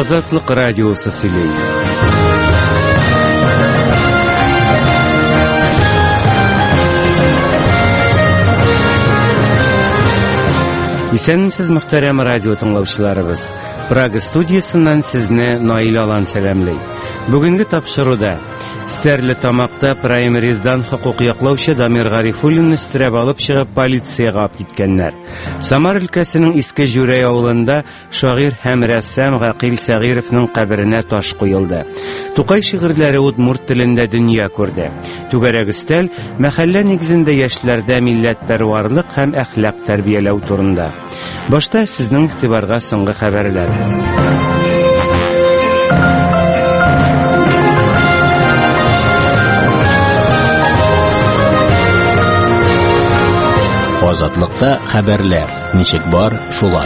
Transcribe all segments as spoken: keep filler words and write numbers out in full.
Азатлык радиосы сөйләй. Исәнмесез, мөхтәрәм радио тыңлаучыларыбыз. Прага студиясыннан сезне Наил Алан сәламлый. Бүгенге тапшыруда Стәрле тамакта праймериздан хокук яклаучы Дамир Гарифуллинны өстерәп алып чыгып полицияга алып киткәннәр. Самар өлкәсенең Иске Жүрәй авылында шагыйрь һәм рәссам Гакил Сәгыйровның каберенә таш куелды. Тукай шигырьләре удмурт телендә дөнья күрде. Түгәрәк өстәл мәхәллә нигезендә яшьләрдә милләтпәрварлык һәм әхлак тәрбияләү турында. Башта сезнең игътибарга соңгы хәбәрләр. Азатлыкта хәбәрләр. Ничек бар, шулай.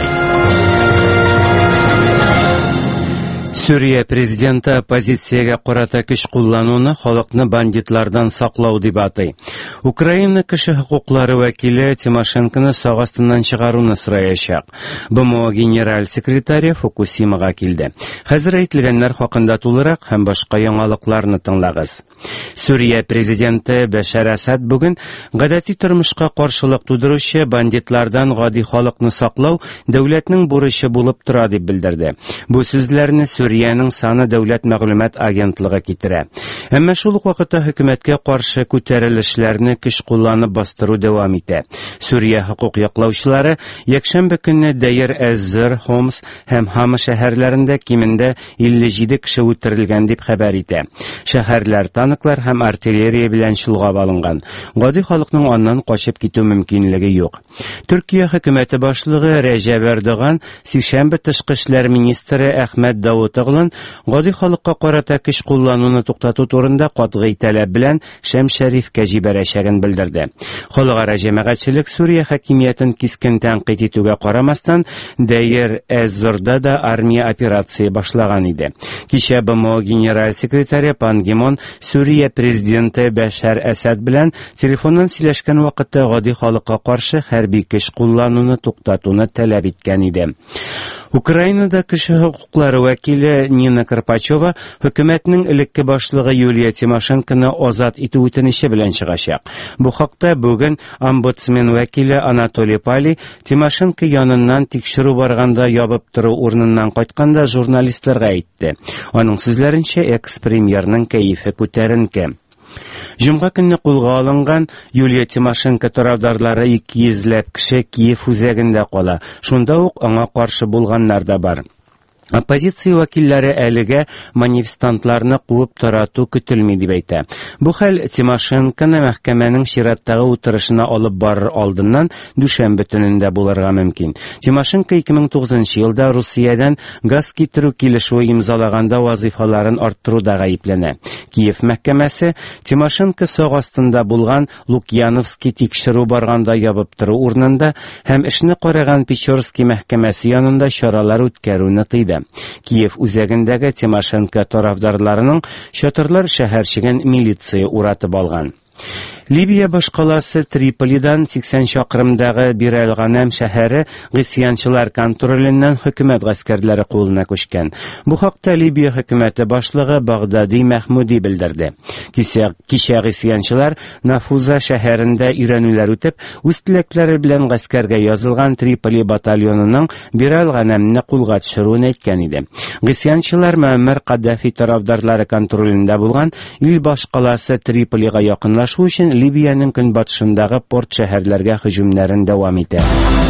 Сүрия президенты оппозициягә карата көч куллануны халыкны бандитлардан саклау дип атый. Украина кеше хукуклары вәкиле Тимошенконы сак астыннан чыгаруны сораячак. БМО генераль секретаре Фукусимага килде. Хәзер әйтелгәннәр хакында тулырак һәм башка яңалыкларны тыңлагыз. Сүрия президенты Башар Асад бүген гадәти тормышка каршылык тудыручы бандитлардан гади халыкны саклау дәүләтнең бурычы булып тора дип белдерде. Бу сүзләрне Сүриянең саны дәүләт мәгълүмат агентлыгы китерә. Әмма шул ук вакытта хөкүмәткә каршы күтәрелешләрне көч кулланып бастыру дәвам итә. Сүрия хукук яклаучылары якшәмбе көнне Дәйер әз-Зор, Хомс һәм Хама шәһәрләрендә кимендә илле җиде кеше үтерелгән дип хәбәр итә. Шәһәрләр танклар һәм артиллерия белән чолгап алынган. Гади халыкның аннан качып китү мөмкинлеге юк. Төркия хөкүмәте башлыгы Рәҗәб Эрдоган сишәмбе тышкы эшләр министры Әхмәт Давутоглын гади халыкка карата көч куллануны туктату турында катгый таләп белән Шәм-Шәрифкә җибәрәчәген белдерде. Халыкара җәмәгатьчелек Сүрия хакимиятен кискен тәнкыйть итүгә карамастан Дәйер әз-Зорда да армия операция башлаган иде. Кичә БМО генераль секретаре Пан Ги Мун Сүрия президенты Башар Асад белән телефоннан сөйләшкән вакытта гади халыкка каршы хәрби көч куллануны туктатуны таләп иткән иде. Украинада кеше хукуклары вәкиле Нина Карпачова хөкүмәтнең элекке башлыгы Юлия Тимошенконы азат итү үтенече белән чыгачак. Бу хакта бүген омбудсмен вәкиле Анатолий Пали Тимошенко яныннан тикшерү барганда ябып тору урыныннан кайтканда журналистларга әйтте. Аның сүзләренчә, экс-премьерның кәефе күтәренке. Җомга көнне кулга алынган Юлия Тимошенко тарафдарлары ике йөзләп кеше Киев үзәгендә кала. Шунда ук аңа каршы булганнар да бар. Оппозиция вәкилләре әлегә манифестантларны куып тарату көтелми дип әйтә. Бу хәл Тимошенконы мәхкәмәнең чираттагы утырышына алып барыр алдыннан дүшәмбе төнендә булырга мөмкин. Тимошенко ике мең тугызынчы елда Русиядән газ китерү килешүе имзалаганда вазифаларын арттыруда гаепләнә. Киев мәхкәмәсе Тимошенко сак астында булган Лукьяновский тикшерү барганда ябып тору урынында һәм эшне караган Печорский мәхкәмәсе янында чаралар үткәрүне тыйды. Киев үзәгендәге Тимошенко тарафдарларының чатырлар шәһәрчеген милиция уратып алган. Либия башкаласы Триполидан сиксән чакрымдагы Бир-әл-Ганам шәһәре гысьянчылар контроленнән хөкүмәт гаскәрләре кулына күчкән. Бу хакта Либия хөкүмәте башлыгы Багдади Мәхмүди белдерде. Кичә кичә гысьянчылар Нафуза шәһәрендә өйрәнүләр үтеп, үз теләкләре белән гаскәргә язылган Триполи батальонының Бир-әл-Ганамны кулга төшерүен әйткән иде. Гысьянчылар Муаммар Каддафи тарафдарлары контролендә булган ил башкаласы Триполига якынлашу өчен Либияның көнбатышындагы порт шәһәрләргә һөҗүмнәрен дәвам итә.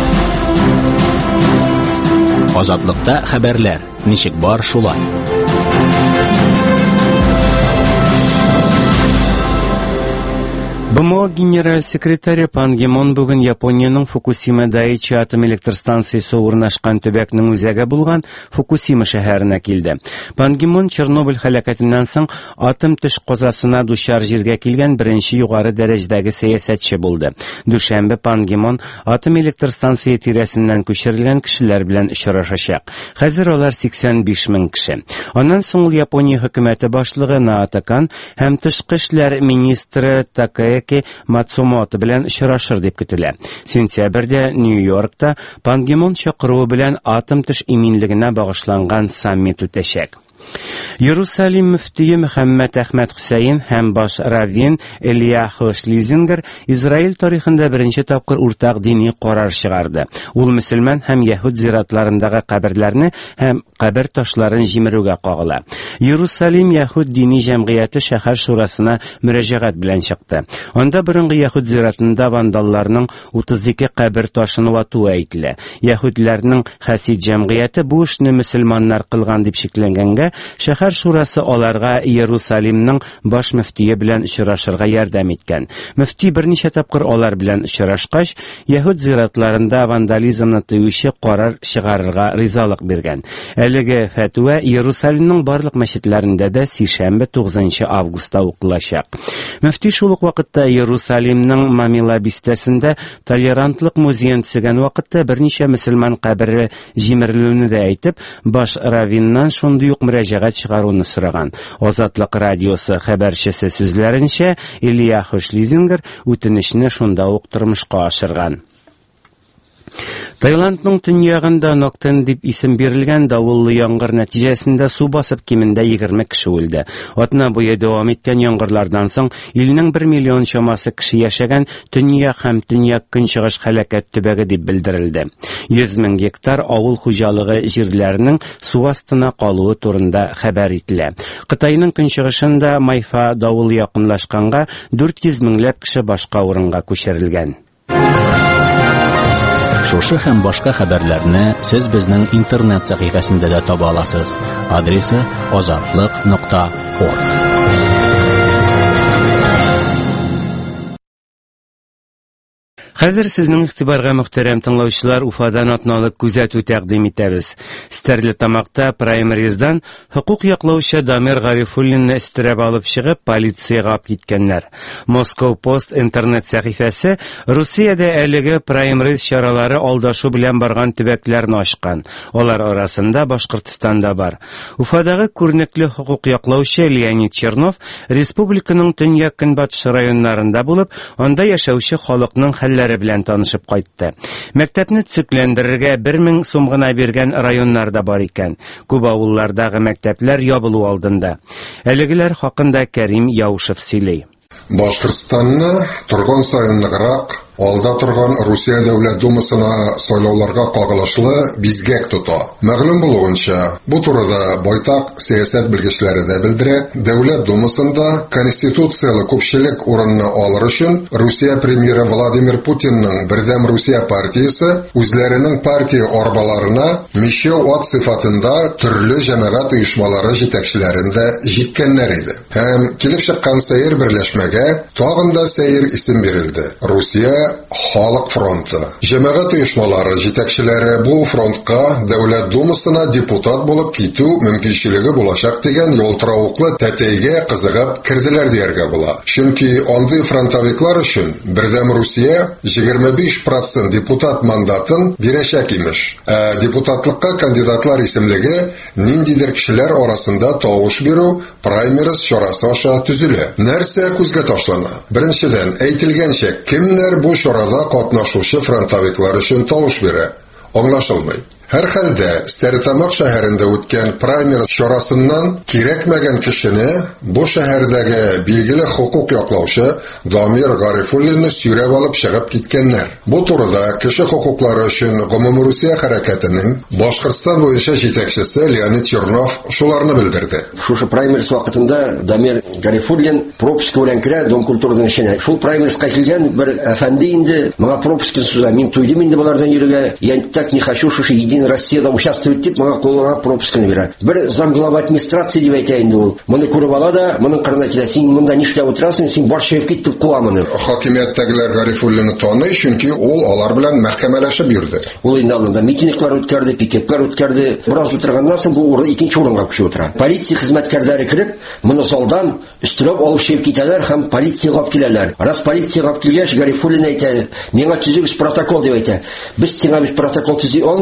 Азатлыкта хәбәрләр. Ничек бар, шулай. БМО генераль секретаре Пан Ги Мун бүген Япониянең Фукусима Дайичи атом электр станциясе урнашкан төбәкнең үзәге булган Фукусима шәһәренә килде. Пан Ги Мун Чернобыль һәлакәтеннән соң атом төш казасына дучар җиргә килгән беренче югары дәрәҗәдәге сәясәтче булды. Дүшәмбе Пан Ги Мун атом электр станция тирәсеннән күчерелгән кешеләр белән очрашачак. Хәзер алар сиксән биш мең кеше. Аннан соң Япония хөкүмәте башлыгы Наото Кан һәм тышкы эшләр министры Такае Масаеки Мацумото белән очрашыр дип көтелә. Сентябрьдә Нью-Йоркта Пан Ги Мун чакыруы белән атом төш иминлегенә багышланган саммит үтәчәк. Иерусалим мөфтие Мөхәммәд Әхмәд Хусейн һәм баш раввин Элияху Шлизингер Израиль тарихында беренче тапкыр уртак дини карар чыгарды. Ул мөселман һәм яһуд зиратларындагы каберләрне һәм кабер ташларын җимерүгә кагыла. Иерусалим яһуд дини җәмгыяте шәһәр шурасына мөрәҗәгать белән чыкты. Анда борынгы яһуд зиратында вандалларның утыз ике кабер ташын ватуы әйтелә. Яһудларның хәсид җәмгыяте бу эшне мөселманнар кылган дип шикләнгәнгә, шәһәр шурасы аларга Иерусалимның баш мөфтие белән очрашырга ярдәм иткән. Мөфти берничә тапкыр алар белән очрашкач, яһуд зиратларында вандализмны тыючы карар чыгарырга ризалык биргән. Әлеге фәтва Иерусалимның барлык мәчетләрендә дә сишәмбе тугызынчы августта укылачак. Мөфти шул ук вакытта Иерусалимның Мамила бистәсендә толерантлык музеен төзегән вакытта берничә мөселман кабере җимерелүне дә әйтеп, баш раввиннан шундый ук мөрәҗәгать чыгаруны сораган. Азатлык радиосы хәбәрчесе сүзләренчә, Элияху Шлизингер үтенечне шунда ук тормышка ашырган. Таиландның төньягында Ноктен дип исем бирелгән давыллы яңгыр нәтиҗәсендә су басып кимендә егерме кеше үлде. Атна буе дәвам иткән яңгырлардан соң илнең бер миллион чамасы кеше яшәгән төньяк һәм төньяк көнчыгыш һәлакәт төбәге дип белдерелде. йөз мең гектар авыл хуҗалыгы җирләренең су астына калуы турында хәбәр ителә. Кытайның көнчыгышында Майфа давыл якынлашканга дүрт йөз меңләп кеше башка урынга күчерелгән. Шушы һәм башка хәбәрләрне сез безнең интернет сәхифәсендә дә таба аласыз. Адресы азатлык нокта орг. Хәзер сезнең игътибарга мөхтәрәм тыңлаучылар, Уфадан атналык күзәтү тәкъдим итәбез. Стәрлетамакта праймериздан хукук яклаучы Дамир Гарифуллинны өстерәп алып чыгып, полициягә алып киткәннәр. Moscow Post интернет сәхифәсе Русиядә әлеге праймериз чаралары алдашу белән барган төбәкләрне ачкан. Алар арасында Башкортстан да бар. Уфадагы күренекле хукук яклаучы Леонид Чернов республиканың төньяк көнбатыш районнарында булып, анда яшәүче халыкның хәлләре белән танышып кайтты. Мәктәпне төзекләндерергә бер мең сум гына биргән районнар да бар икән. Күп авыллардагы мәктәпләр ябылу алдында. Әлегеләр хакында Кәрим Яушев сөйли. Башкортстанны торган сайын ныграк алда торган Русия Дәүләт Думасына сайлауларга кагылышлы бизгәк тота. Мәгълүм булуынча, бу турыда байтак сәясәт белгечләре дә белдерә. Дәүләт Думасында конституциялы күпчелек урынны алыр өчен Русия премьеры Владимир Путинның Бердәм Русия партиясе үзләренең партия арбаларына мишәү ат сыйфатында төрле җәмәгать оешмалары җитәкчеләрендә җиткәннәр иде. Һәм килеп чыккан сәер берләшмәгә тагын да сәер исем бирелде. Русия Халык фронты. Җәмәгать оешмалары җитәкчеләре бу фронтка Дәүләт Думасына депутат булып китү мөмкинчелеге булачак дигән ялтыравыклы тәтәйгә кызыгып кирделәр дияргә була. Чөнки андый фронтовиклар өчен Бердәм Русия егерме биш процент депутат мандатын бирәчәк имеш. Ә депутатлыкка кандидатлар исемлеге ниндидер кешеләр арасында тавыш бирү праймериз чарасы аша төзелә. Нәрсә күзгә ташлана? Беренчедән, әйтелгәнчә, кемнәр бу чарада катнашучы фронтовиклар өчен тавыш бирә? Аңлашылмый. Һәр хәлдә, Стәрлетамак шәһәрендә үткән праймер чарасыннан кирәкмәгән кешене бу шәһәрдәге билгеле хукук яклаучы Дамир Гарифуллинны сөйрәп алып чыгып киткәннәр. Бу турыда кеше хукуклары өчен Гомум Русия хәрәкәтенең Башкортстан буенча җитәкчесе Леонид Чернов шуларны белдерде. Шушы праймерис вакытында Дамир Гарифуллин пропуск белән керә Дом культураның эшенә. Шул праймерискә килгән бер әфәнде инде моңа пропуск суза. Мин туйдым инде булардан йөрергә. Я так не хочу, шушы Россияда участвует дип, моңа кулына пропускны бирә. Бер замглава администрация дип әйтә инде ул. Моны күреп ала да, моның кырына килә. Син монда нишләп утырасың? Син бар шәһәр киттеп куа моны. Хакимияттәгеләр Гарифуллинны таный, чөнки ул алар белән мәхкәмәләшеп йөрде. Ул инде алында митинглар үткәрде, пикетлар үткәрде. Бераз утырганнан соң бу урын икенче урынга күчеп утыра. Полиция хезмәткәрләре кирип, моны салдан өстөрәп алып чыгып китәләр һәм полициягә алып киләләр. Раз полициягә алып килгәч, Гарифуллин әйтә, миңа төзегез протокол дип әйтә. Без сиңа без протокол төзи алмыйбыз, син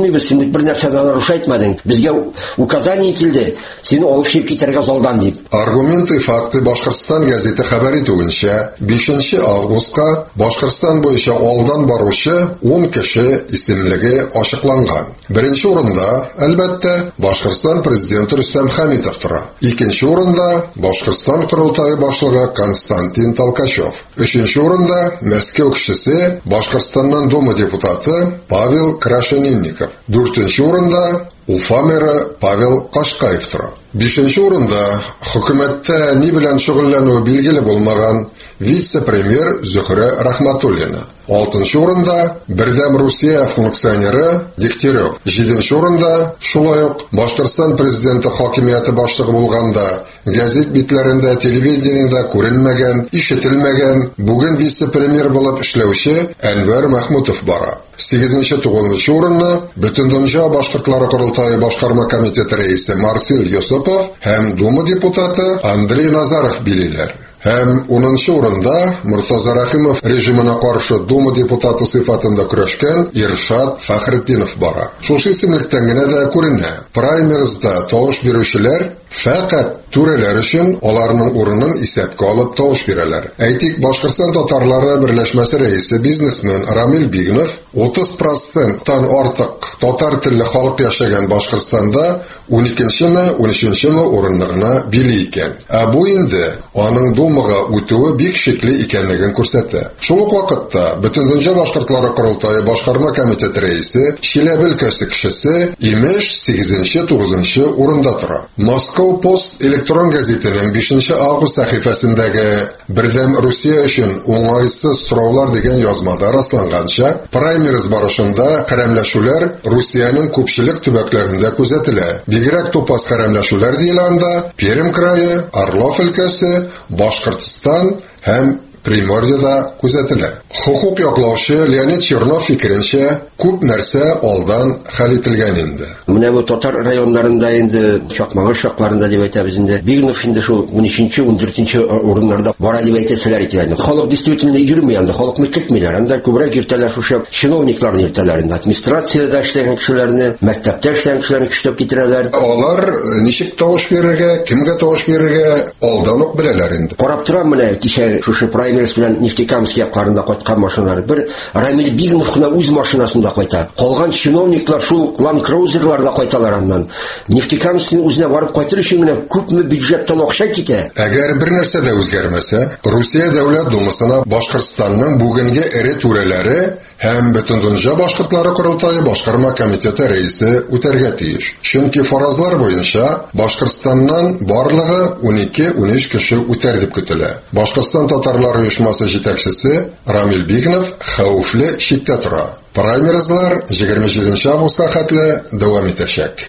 бит бер нәрсәдә нарушать итмәдең. Безгә указание ителде. Сине алып чыгып китәргә залдан дип. Аргументы факты Башкортстан газеты хәбәр итүенчә, бишенче августка Башкортстан буенча алдан баручы ун кеше исемлеге ачыкланган. Беренче урында, әлбәттә, Башкортстан президенты Рөстәм Хәмитов тора. Икенче урында Башкортстан Корылтайы башлыгы Константин Толкачев. Өченче урында Мәскәү кешесе Башкортстаннан Дума депутаты Павел Крашенинников. Дүртенче урында Уфа мэры Павел Кашкаев тора. Бишенче урында хөкүмәттә ни белән шөгыльләнүе билгеле булмаган вице-премьер Зөһрә Рахматуллина. Алтынчы урында Бердәм Русия функционеры Дегтярев. Җиденче урында шулай ук Башкортстан президенты хакимияте башлыгы булганда газет битләрендә, телевидениедә күренмәгән, ишетелмәгән бүген вице-премьер булып эшләүче Әнвәр Мәхмүтов бара. сигезенче-тугызынчы урынны Бөтендөнья башкортлары Корылтайы башкарма комитеты рәисе Марсель Йосипов һәм Дума депутаты Андрей Назаров билиләр. Һәм унынчы урында Муртаза Рахимов режимына каршы Дума депутаты сыйфатында көрәшкән Иршат Фәхретдинов бара. Шушы исемлектән генә дә күренә. Праймеризда тавыш бирүчеләр фәкать түрәләр өчен аларның урынын исәпкә алып тавыш бирәләр. Әйтик, Башкортстан татарлары берләшмәсе рәисе бизнесмен Рамил Бигнов утыз проценттан артык татар телле халык яшәгән Башкортстанда ун икенчеме, ун өченчеме урыннарына били икән. Ә бу инде аның Думага үтүе бик шикле икәнлеген күрсәтә. Шул ук вакытта Бөтендөнья башкортлары Корылтайы башкарма комитеты рәисе Чиләбе өлкәсе кешесе имеш сигезенче-тугызынчы урында тора. Москва Пост электрон газетының бишенче август сәхифәсендәге Бердәм Русия өчен уңайсыз сораулар дигән язмада расланганча, праймериз барышында хәрәмләшүләр Русиянең күпчелек төбәкләрендә күзәтелә. Бигрәк тупас хәрәмләшүләр диелгәндә Пермь крае, Орлов өлкәсе, Башкортстан һәм Приморьеда күзәтелә. Хукук яклаучы Леонид Чернов фикеренчә, күп нәрсә алдан хәл ителгән инде. Менә бу татар районнарында инде чакмагы шакларында дип әйтәбез инде. Бигнов инде шул унөченче, ундүртенче урыннарда бара дип әйтәселәр икән. Халык действительно йөрмәй анда, халыкны кертмиләр. Анда күбрәк йөртәләр шушы чиновникларны йөртәләр инде. Администрациядә эшләгән кешеләрне, мәктәптә эшләгән кешеләрне көчләп китерәләр. Алар ничек тавыш бирергә, кемгә тавыш бирергә алдан ук беләләр инде. Карап торам менә кичә шушы праймериз белән Нефтекамск якларында кайткан машиналар. Бер Рамил Бигнов кына үз машинасында кайта. Калган чиновниклар шул Land Cruiser'ларда кайталар аннан. Нефтекамскның үзенә барып кайтыр өчен генә күпме бюджеттан акча китә. Әгәр бер нәрсә дә үзгәрмәсә, Русия дәүләт думасына Башкортстанның бүгенге эре түрәләре һәм Бөтендөнья башкортлары Корылтайы башкарма комитеты рәисе үтәргә тиеш. Чөнки фаразлар буенча Башкортстаннан барлыгы ун ике-ун өч кеше үтәр дип көтелә. Башкортстан татарлары оешмасы җитәкчесе Рамил Бигнов хәвефле читтә тора. Праймеризлар егерме җиденче августка хәтле дәвам итәчәк.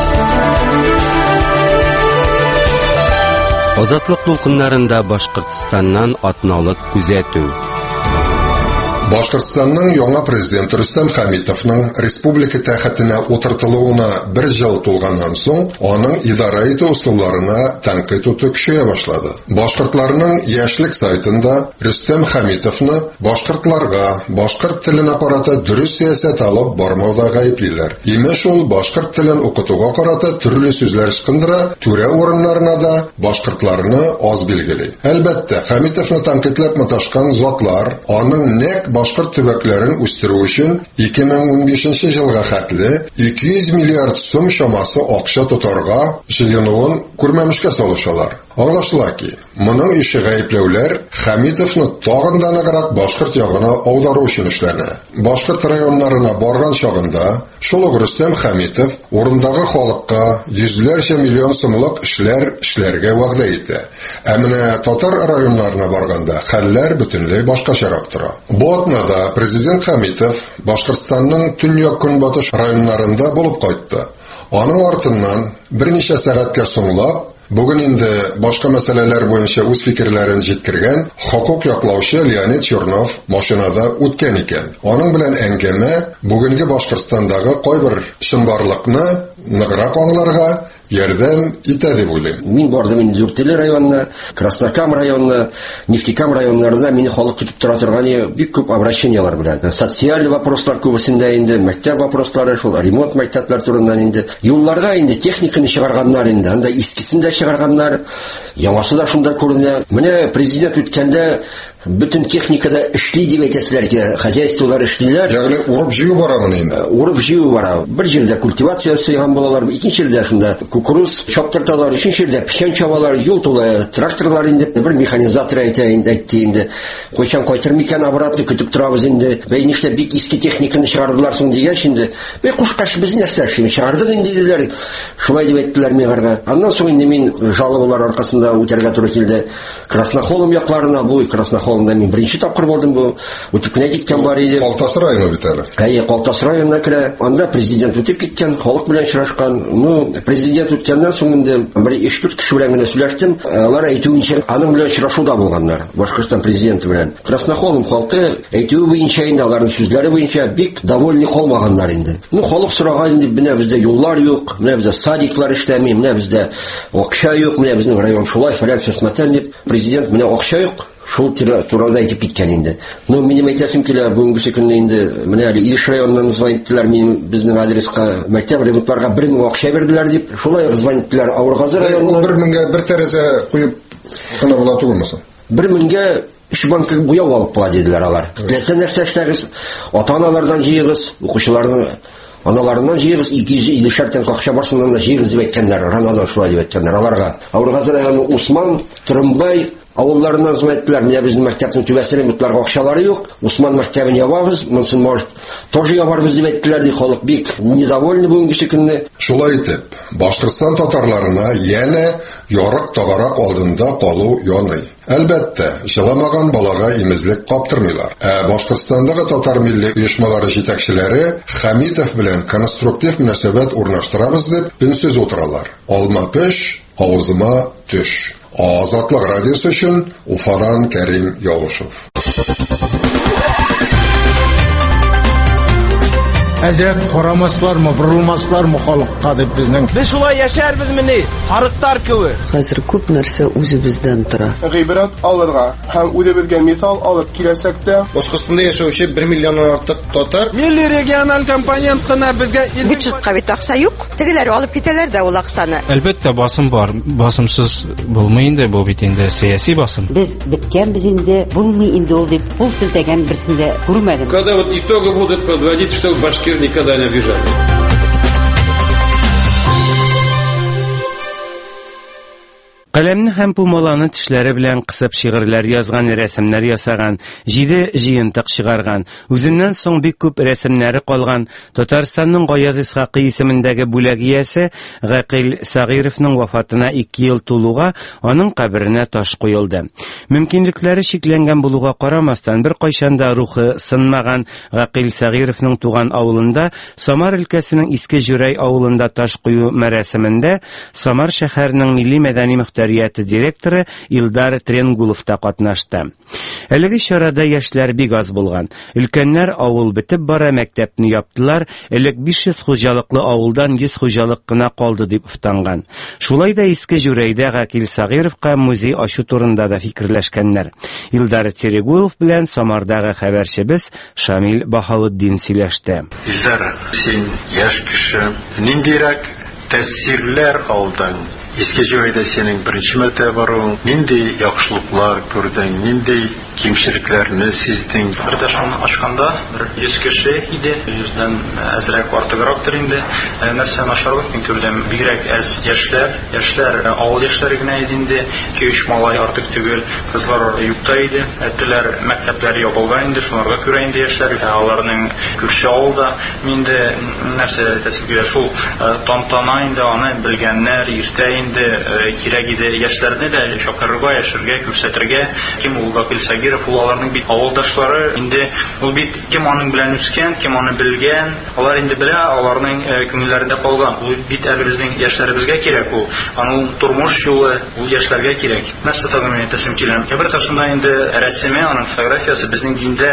Азатлык дулкыннарында Башкортстаннан атналык күзәтү. Башкортстанның яңа президенты Рөстәм Хәмитовның республика тәхетенә утыртылуына бер ел тулганнан соң, аның идара итү усулларына тәнкыйть итү көчәя башлады. Башкортларның яшьлек сайтында Рөстәм Хәмитовны башкортларга, башкорт теленә карата дөрес сәясәт алып бармауда гаеплиләр. Имеш ул башкорт телен укытуга карата төрле сүзләр ычкындыра, түрә урыннарына да башкортларны аз билгели. Әлбәттә, Хәмитовны тәнкыйтьләп маташкан затлар аның нәк башкорт төбәкләрен үстерү өчен ике мең унбишенче елга хәтле ике йөз миллиард сум чамасы акча тотарга җыенуын күрмәмешкә салышалар. Аңлашыла ки, моның ише гаепләүләр Хәмитовны тагын да ныграк башкорт ягына аудару өчен эшләнә. Башкорт районнарына барган чагында шул ук Рөстәм Хәмитов урындагы халыкка йөзләрчә миллион сумлык эшләр эшләргә вәгъдә итә. Ә менә татар районнарына барганда хәлләр бөтенләй башкачарак тора. Бу атнада президент Хәмитов Башкортстанның төньяк-көнбатыш районнарында булып кайтты. Аның артыннан берничә сәгатькә соңлап Бүген инде башка мәсьәләләр буенча үз фикерләрен җиткергән хокук яклаучы Леонид Чернов машинада үткән икән. Аның белән әңгәмә бүгенге Башкортстандагы кайбер чынбарлыкны ныграк аңларга, ярдәм итә дип уйлыйм. Мин бардым инде Дүртөйле районына, Краснокам районына, Нефтекам районнарында мине халык көтеп тора торган бик күп обращениялар белән. Социаль вопрослар күбесендә инде, мәктәп вопрослары, шул ремонт мәктәпләр турында инде. Юлларга инде техниканы чыгарганнар инде, анда искисен дә чыгарганнар, яңасы да шунда күренә. Менә президент үткәндә бөтен техникада эшли дип әйтәселәр, хозяйстволар эшлиләр. Ягъни урып җыю барамы инде? Урып җыю бара. Бер җирдә культивация ясаган булалар, икенче җирдә шунда кукуруз чаптырталар, өченче җирдә печән чабалар, юл тулы тракторлар инде, бер механизатор әйтә инде, әйтте инде. Кайчан кайтыр микән обратно көтеп торабыз инде. Бәйништә бик иске техниканы чыгардылар соң дигәч инде. Бер кушкаш без нәрсә эшлим, чыгардык инде диделәр. Шулай дип әйттеләр миңарга. Аннан соң инде мин жалобалар аркасында үтәргә туры килде. Краснохолм якларына, бу Краснохолмда мин беренче тапкыр булдым, бу үтүкне киткән бар иде. Калтас районы бит әле. Әйе, Калтас районына керә. Анда президент үтеп киткән, халык белән очрашкан. Ну, президент үткәннән соң инде бер өч-дүрт кеше белән генә сөйләштем. Алар әйтүенчә, аның белән очрашуда булганнар. Башкортстан президенты белән. Краснохолм халкы әйтүе буенча инде, аларның сүзләре буенча бик довольны калмаганнар инде. Ну, халык сораган инде, менә бездә юллар юк, менә бездә садиклар эшләми, менә бездә акча юк, менә безнең район шулай фәлән фәсмәтән дип. Президент менә акча юк. Шул турада әйтеп киткән инде. Ну, минем әйтәсем килә, бүгенге көнне инде менә әле Илеш районыннан звониттылар минем безнең адреска, мәктәп ремонтларга бер мең акча берделәр дип. Шулай звониттылар Авыргазы районына. бер меңгә бер тәрәзә куеп кына була түгелмесен? бер меңгә өч банк буяу алып була диделәр алар. Теләсә нәрсә эшләгез, ата-аналардан җыегыз, укучыларның аналарыннан җыегыз, ике йөз илле тәңкә акча барсыннан да җыегыз дип әйткәннәр. Ранада шулай дип әйткәннәр аларга. Авыргазы районы Усман, Тырымбай авылларыннан звониттылар, менә безнең мәктәпнең түбәсе ремонтларга акчалары юк, Усман мәктәбен ябабыз, монсын может тоже ябарбыз дип әйттеләр, ди. Халык бик недовольны бүгенге көнне. Шулай итеп, Башкортстан татарларына яне ярык тагарак алдында калу яный. Әлбәттә, җыламаган балага имезлек каптырмыйлар. Ә Башкортстандагы татар милли оешмалары җитәкчеләре Хәмитов белән конструктив мөнәсәбәт урнаштырабыз дип үнсез утыралар. Алма пеш, авызыма төш. Азатлык радиосы өчен Уфадан Кәрим Явушев. Әзрәт карамаслармы, борылмаслармы халыкка дип безнең. Без шулай яшәрбез мени, харыктар кебек. Хәзер күп нәрсә үзебездән тора. Гыйбрат алырга һәм үзебезгә мисал алып киләсәк тә, Башкортстанда яшәүче бер миллионнан артык татар милли региональ компонент кына безгә бюджетка бит акча юк. Тегеләр алып китәләр дә ул акчаны. Әлбәттә басым бар. Басымсыз булмый инде, бу бит инде сәяси басым. Без биткәнбез инде, булмый инде ул дип кул селтәгән берсендә күрмәдем. Когда вот итоги будут подводить, что башкир никогда не обижали. Каләмне һәм пумаланы тешләре белән кысып шигырьләр язган, рәсемнәр ясаган, җиде җыентык чыгарган. Үзеннән соң бик күп рәсемнәре калган Татарстанның Гаяз Исхакый исемендәге бүләк иясе Гакил Сагыйровның вафатына ике ел тулуга аның каберенә таш куелды. Мөмкинлекләре чикләнгән булуга карамастан, бер кайчанда рухы сынмаган Гакил Сагыйровның туган авылында, Самар өлкәсенең Иске Җүрәй авылында таш кую мәрәсемендә Самар шәһәренең милли мәдәни мөхтәрияте директоры Илдар Тренгулов та катнашты. Әлеге чарада яшьләр бик аз булган. Өлкәннәр авыл бетеп бара, мәктәпне яптылар, элек биш йөз хуҗалыклы авылдан йөз хуҗалык кына калды дип уфтанган. Шулай да Иске Җүрәйдә Гакил Сагыйровка музей ачу турында да фикерләшкәннәр. Илдар Тренгулов белән Самардагы хәбәрчебез Шамил Баһаутдин сөйләште. Илдар, син яшь кеше, ниндирәк тәэсирләр алдың? Иске Җүрәйдә синең беренче мәртәбә баруың, нинди яхшылыклар күрдең, нинди кимчелекләрне сиздең? Бердәшен ачканда бер йөз кеше иде, йөздән әзрәк артыграктыр инде. Нәрсә начарлык мин күрдем, бигрәк әз яшьләр, яшьләр авыл яшьләре генә иде инде, ике өч малай артык түгел, кызлар юкта иде. Әтиләр мәктәпләр ябылган инде, шуларга күрә инде яшьләр, аларның күрше авылда миндә нәрсә тәсвир шул тантана инде, аны белгәннәр иртә инде кирәк иде яшьләрне дә чакырырга, яшәргә, күрсәтергә. Кем ул Гакил Сагиров, ул аларның бит авылдашлары, инде ул бит кем аның белән үскән, кем аны белгән, алар инде белә, аларның күңелләрендә калган. Ул бит әле безнең яшьләребезгә кирәк ул. Аның тормыш юлы ул яшьләргә кирәк. Нәрсә тагын әйтәсем килә. Бер ташында инде рәсеме, аның фотографиясы безнең диндә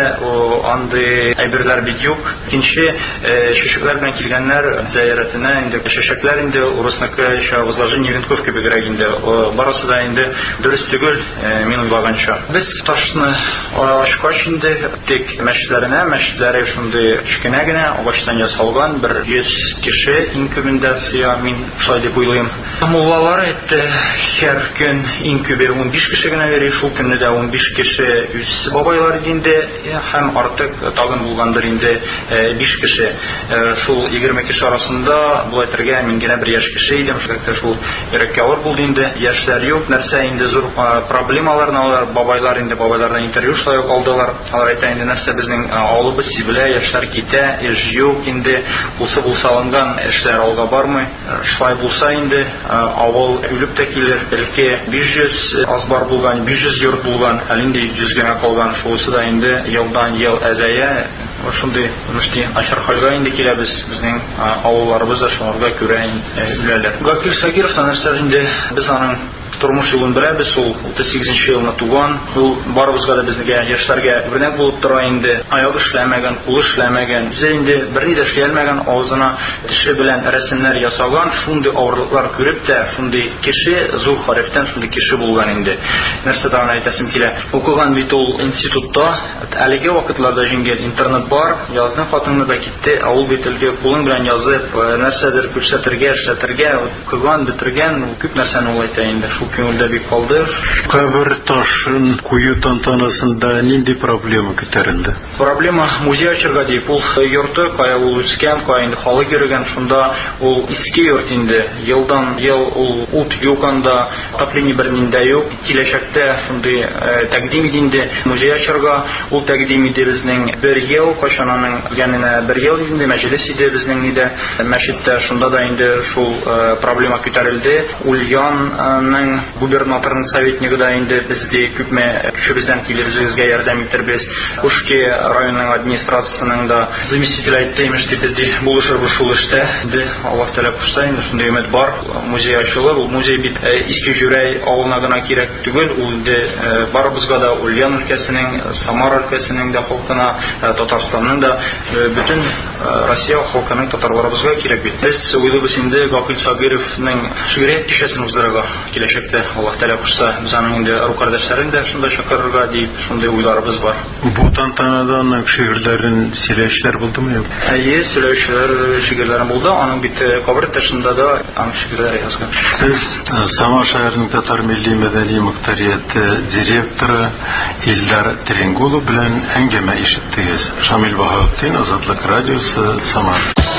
андый әйберләр бит юк. Икенче чәчәкләр белән килгәннәр зиярәтенә инде чәчәкләр инде урысныкы возложение венков кебегрәк инде. Барысы да инде дөрес түгел, мин уйлаганча. Без ташны ачкач инде тик мәчетләренә, мәчетләре шундый кечкенә генә агачтан ясалган, бер йөз кеше иң күбендә сыя, мин шулай дип уйлыйм. Муллалар әйтте, һәр көн иң күбе ун биш кеше генә йөри, шул көнне дә ун биш кеше үз бабайлар инде һәм артык тагын булгандыр инде биш кеше. Шул егерме кеше арасында булай тергә мин генә бер яшь кеше идем, шул йөрәккә авыр булды инде. Яшьләр юк, нәрсә инде зур проблемаларны алар бабайлар инде бабайлардан интервью шулай ук алдылар. Алар әйтә инде нәрсә безнең авылыбыз сибелә, яшьләр китә, эш юк инде, булса булса алынган эшләр алга бармый. Шулай булса инде авыл үлеп тә килер, бәлки биш йөз азбар булган, биш йөз йорт булган, әле инде йөз генә калган. Шулысы да инде елдан ел әзәя, шундый мөшти ачар хәлгә инде киләбез. Безнең авылларыбыз да шуларга күрә үләләр. Гакил Сагиров нәрсә инде без аның тормыш юлын беләбез, ул утыз сигезенче елны туган. Ул барыбызга да безгә яшьләргә үрнәк булып тора инде. Аяк эшләмәгән, кул эшләмәгән, үзе инде берни дә эшләмәгән, авызына теше белән рәсемнәр ясаган, шундый авырлыклар күреп тә, шундый кеше, зур харифтән шундый кеше булган инде. Нәрсә тагын әйтәсем килә. Укыган бит ул институтта, әлеге вакытларда җиңгән интернет бар, язны хатынны да китте, авыл бит әле кулың белән язып, нәрсәдер күрсәтергә, эшләтергә, укыган, бетергән, күп нәрсәне ул әйтә инде. Күңелдә бик калды. Кабер ташын кую тантанасында нинди проблема күтәрелде? Проблема музей ачырга дип, ул йорты, кая ул үскән, кая инде халык йөргән, шунда ул иске йорт инде. Елдан ел ул ут юк анда, отопление бернинде юк. Киләчәктә шундый тәкъдим инде музей ачырга, ул тәкъдим иде безнең бер ел, кайчан аның янына бер ел инде мәҗлес иде безнең иде. Мәчеттә шунда да инде шул проблема күтәрелде. Ульянның губернаторның советнигы да инде бездә күпме кешебездән килер, безгә ярдәм итәрбез. Кушки районның администрациясының да заместитель әйтте, имешти бездә булышыр шул эштә. Инде Аллаһ Тәгалә кушса, инде шундый өмет бар. Музей ачылыр. Ул музей бит иске Җүрәй авылына гына кирәк түгел, ул инде барыбызга да, Ульян өлкәсенең, Самар өлкәсенең дә халкына, Татарстанның да, бөтен Россия халкының татарларыбызга кирәк бит. Без уйлыйбыз инде Гакил Сагировның шигърият кичәсен уздырырга киләчәктә, Аллаһ Тәгалә кушса, без аның инде ру кардәшләрен дә шунда чакырырга дип, шундый уйларыбыз бар. Бу тантанада аның шигырьләрен сөйләүчеләр булдымы? Әйе, сөйләүчеләр шигырьләре булды. Аның бит кабер ташында да аның шигырьләре язган. Сез Самар шәһәренең татар милли мәдәни мөхтәрияте директоры Илдар Теренгулов белән әңгәмә ишеттегез. Шамил Баһаутдин, Азатлык радиосы, Самар.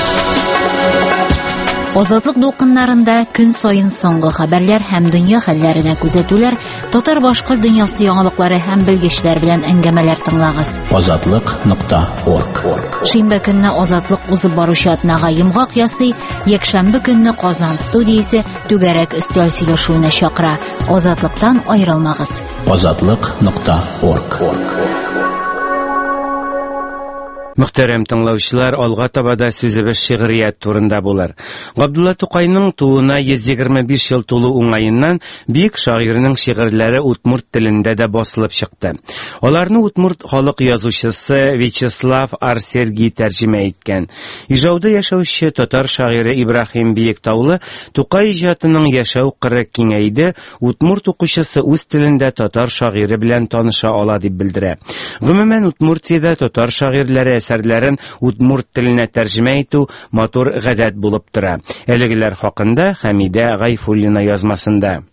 Азатлык дулкыннарында көн сайын соңгы хәбәрләр һәм дөнья хәлләренә күзәтүләр, татар башкорт дөньясы яңалыклары һәм белгечләр белән әңгәмәләр тыңлагыз. азатлык нокта орг. Шимбә көнне Азатлык узып баручы атнага йомгак ясый, якшәмбе көнне Казан студиясе түгәрәк өстәл сөйләшүенә чакыра. Азатлыктан аерылмагыз. азатлык нокта орг. Мөхтәрәм тыңлаучылар, алга табада сүзебез шигърият турында булыр. Габдулла Тукайның тууына йөз егерме биш ел тулу уңаеннан бик шагыйрьнең шигырьләре удмурт телендә дә басылып чыкты. Аларны удмурт халык язучысы Вячеслав Арсергий тәрҗемә иткән. Ижауда яшәүче татар шагыйре Ибраһим Биектаулы Тукай иҗатының яшәү кыры киңәйде, удмурт укучысы үз телендә татар шагыйре белән таныша ала дип белдерә. Гомумән Удмуртиядә татар шагыйрьләре әсәрләрен удмурт теленә тәрҗемә итү матур гадәт булып тора. Әлегеләр хакында Хәмидә Гайфуллина язмасында.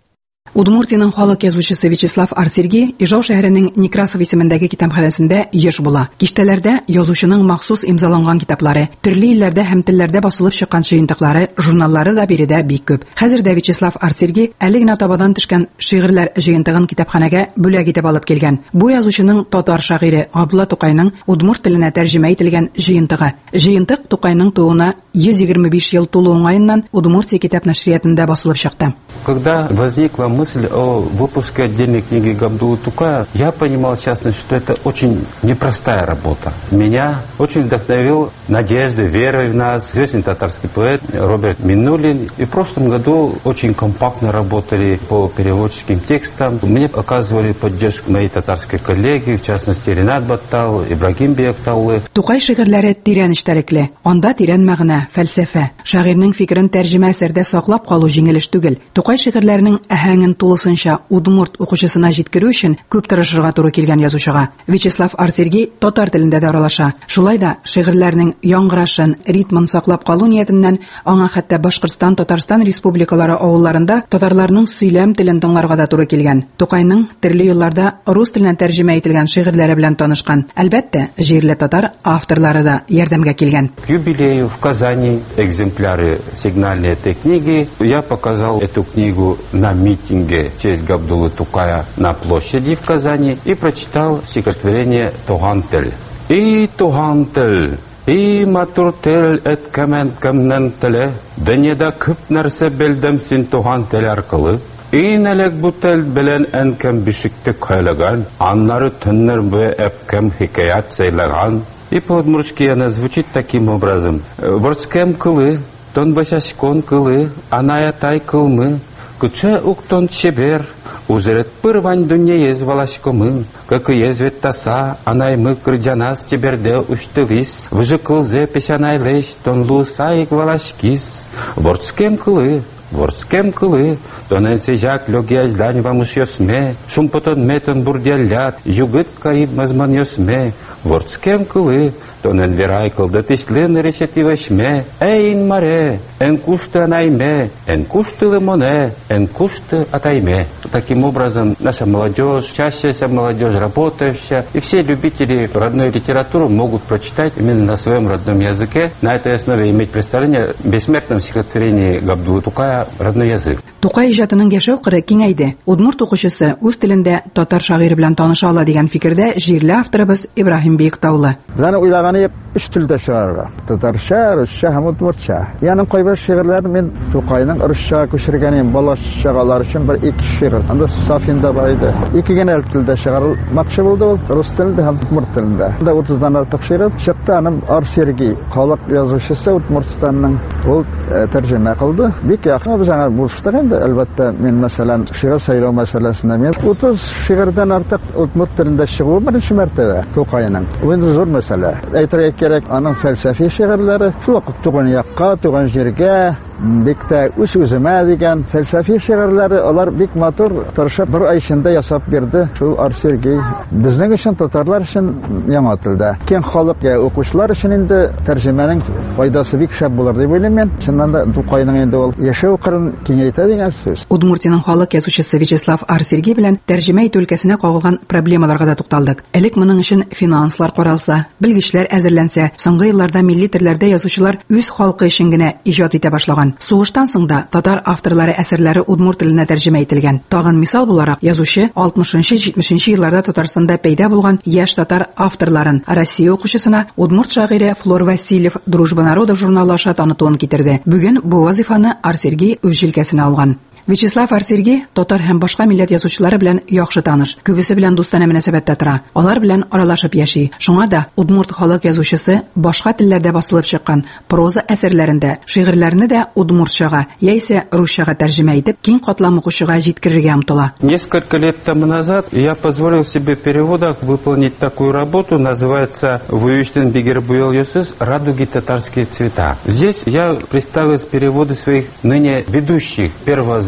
Удмуртияның халык язучысы Вячеслав Арсерги Ижау шәһәренең Некрасов исемендәге китапханәсендә еш була. Киштәләрдә язучының махсус имзаланган китаплары, төрле илләрдә һәм телләрдә басылып чыккан җыентыклары, журналлары да биредә бик күп. Хәзердә Вячеслав Арсерги әле генә табадан төшкән шигырьләр җыентыгын китапханәгә бүләк итеп алып килгән. Бу язучының татар шагыйре Абдулла Тукайның удмурт теленә тәрҗемә ителгән җыентыгы. Җыентык Тукайның тууына йөз егерме биш ел тулу уңаеннан Удмуртия китап нәшриятында басылып чыкты. Когда возникла мысль о выпуске отдельной книги Габдуллы Тукая, я понимал, в частности, что это очень непростая работа. Меня очень вдохновил надеждой, верой в нас известный татарский поэт Роберт Миннулин. И в прошлом году очень компактно работали по переводческим текстам. Мне оказывали поддержку мои татарские коллеги, в частности, Ринат Баттал, Ибрагим Бектаулы. Тукай шигырьләре тирән эчтәлекле, анда тирән мәгънә, фәлсәфә. Шагыйрьнең фикерен тәрҗемә әсәрдә саклап калу җиңел эш түгел. Тукай шигырьләренең әһәңен тулысынча удмурт укучысына җиткерү өчен күп тырышырга туры килгән язучыга. Вячеслав Арсерги татар телендә дә аралаша. Шулай да шигырьләрнең яңгырашын, ритмын саклап калу ниятеннән аңа хәтта Башкортстан, Татарстан республикалары авылларында татарларның сөйләм телен тыңларга да туры килгән. Тукайның төрле елларда рус теленә тәрҗемә ителгән шигырьләре белән танышкан. Әлбәттә, җирле татар авторлары да ярдәмгә килгән. К юбилею в Казани экземпляры сигнальной этой книги. Я показал эту книгу на митинге в честь Габдуллы Тукая на площади в Казани и прочитал стихотворение «Туган тел». И туган тел, и матур тел эткәмен кемнән теле, дөньяда күп нәрсә белдем син туган тел аркылы. И нәлек бу тел белән әнкәм бишекте кайлаган, аннары төннәр буе әпкәм хикаят сайлаган. И по-удмуртски она звучит таким образом. Ворскем кылы, тон башашкон кылы, анаyaтай кылмы, куча уктон чебер, узерет пырвань дунья ез валашкомы, как езвет таса, анаймы кырджанас чеберде уштылис, выжыкылзе пешанайлеш, тон лусайк валашкис, ворскем кылы, ворскем кылы, тонен сежак лёгия здань вамыш ёсме, шумпотон метон бурдялят, югыт кариб мазман ёсме, ворскем кылы, тонен верай кылды тишлен решетивешме, эйн маре, эн кушты анайме, эн кушты лимоне, эн кушты атайме. Таким образом, наша молодежь, учащаяся молодежь, работающая, и все любители родной литературы могут прочитать именно на своем родном языке, на этой основе иметь представление о бессмертном стихотворении Габдуллы Тукая «Родной язык». Тукай иҗатының яшәү кыры киңәйде. Удмурт укучысы үз телендә татар шагыйре белән таныша ала дигән фикердә җирле авторыбыз Ибрагим Бектаулы. Менә уйлаганы өч телдә чыгарга. Татарча, русча һәм удмуртча. Яның кайбер шигырьләрне мен Тукайның русчага күчергәнем балаш чагалар өчен бер ике шигырь. Анда Сафинда бар иде. Ике генә телдә чыгарылмакчы булды ул, рус телендә һәм удмурт телендә. Анда утыздан артык шигырь чыкты. Аның Арсерги, халык язучысы Удмуртстанның, ул тәрҗемә кылды. Бик якын без аңа булыштык инде. Әлбәттә, мен мәсәлән шигырь сайлау мәсьәләсендә мен утыз шигырьдән артык удмурт телендә чыгуы беренче мәртәбә Тукайның. Бу инде зур мәсьәлә. Әйтергә кирәк, аның фәлсәфи шигырьләре шул вакыт туган якка, туган җиргә, бик тә үз-үземә дигән фәлсәфи шигырьләре, алар бик матур тырышып бер ай эчендә ясап бирде. Шул Арсерги безнең өчен, татарлар өчен яңа телдә. Киң халыкка, укучылар өчен инде тәрҗемәнең файдасы бик шәп булыр дип уйлыйм мен. Чыннан да Тукайның инде ул яшәү кырын киңәйтә дигән сүз. Удмуртияның халык язучысы Вячеслав Арсерги белән тәрҗемә итү өлкәсенә кагылган проблемаларга да тукталдык. Элек моның өчен финанслар каралса, белгечләр әзерләнсә, соңгы елларда милли телләрдә язучылар үз халкы өчен генә иҗат итә башлаган. Сугыштан соң да татар авторлары әсәрләре удмурт теленә тәрҗемә ителгән. Тагын мисал буларак, язучы алтмышынчы-җитмешенче елларда Татарстанда пәйда булган яшь татар авторларын Россия укучысына удмурт шагыйре Флор Васильев Дружба народов журналы аша танытуын китерде. Бүген бу вазифаны Арсерги үз җилкәсенә алган. Вячеслав Арсерги татар һәм башка милләт язучылары белән яхшы таныш, күбесе белән дустана мөнәсәбәттә тора. Алар белән аралашып яши. Шуңа да удмурт халык язучысы башка телләрдә басылып чыккан проза әсәрләрендә шигырьләрне дә удмуртчага яисә русчага тәрҗемә итеп, киң катлам укучыга җиткерергә омтыла. Несколько лет тому назад я позволил себе в переводах выполнить такую работу, называется «Вуюштен бигер буел юсыз. Радуги татарские цвета». Здесь я представил переводы своих ныне ведущих первозвестных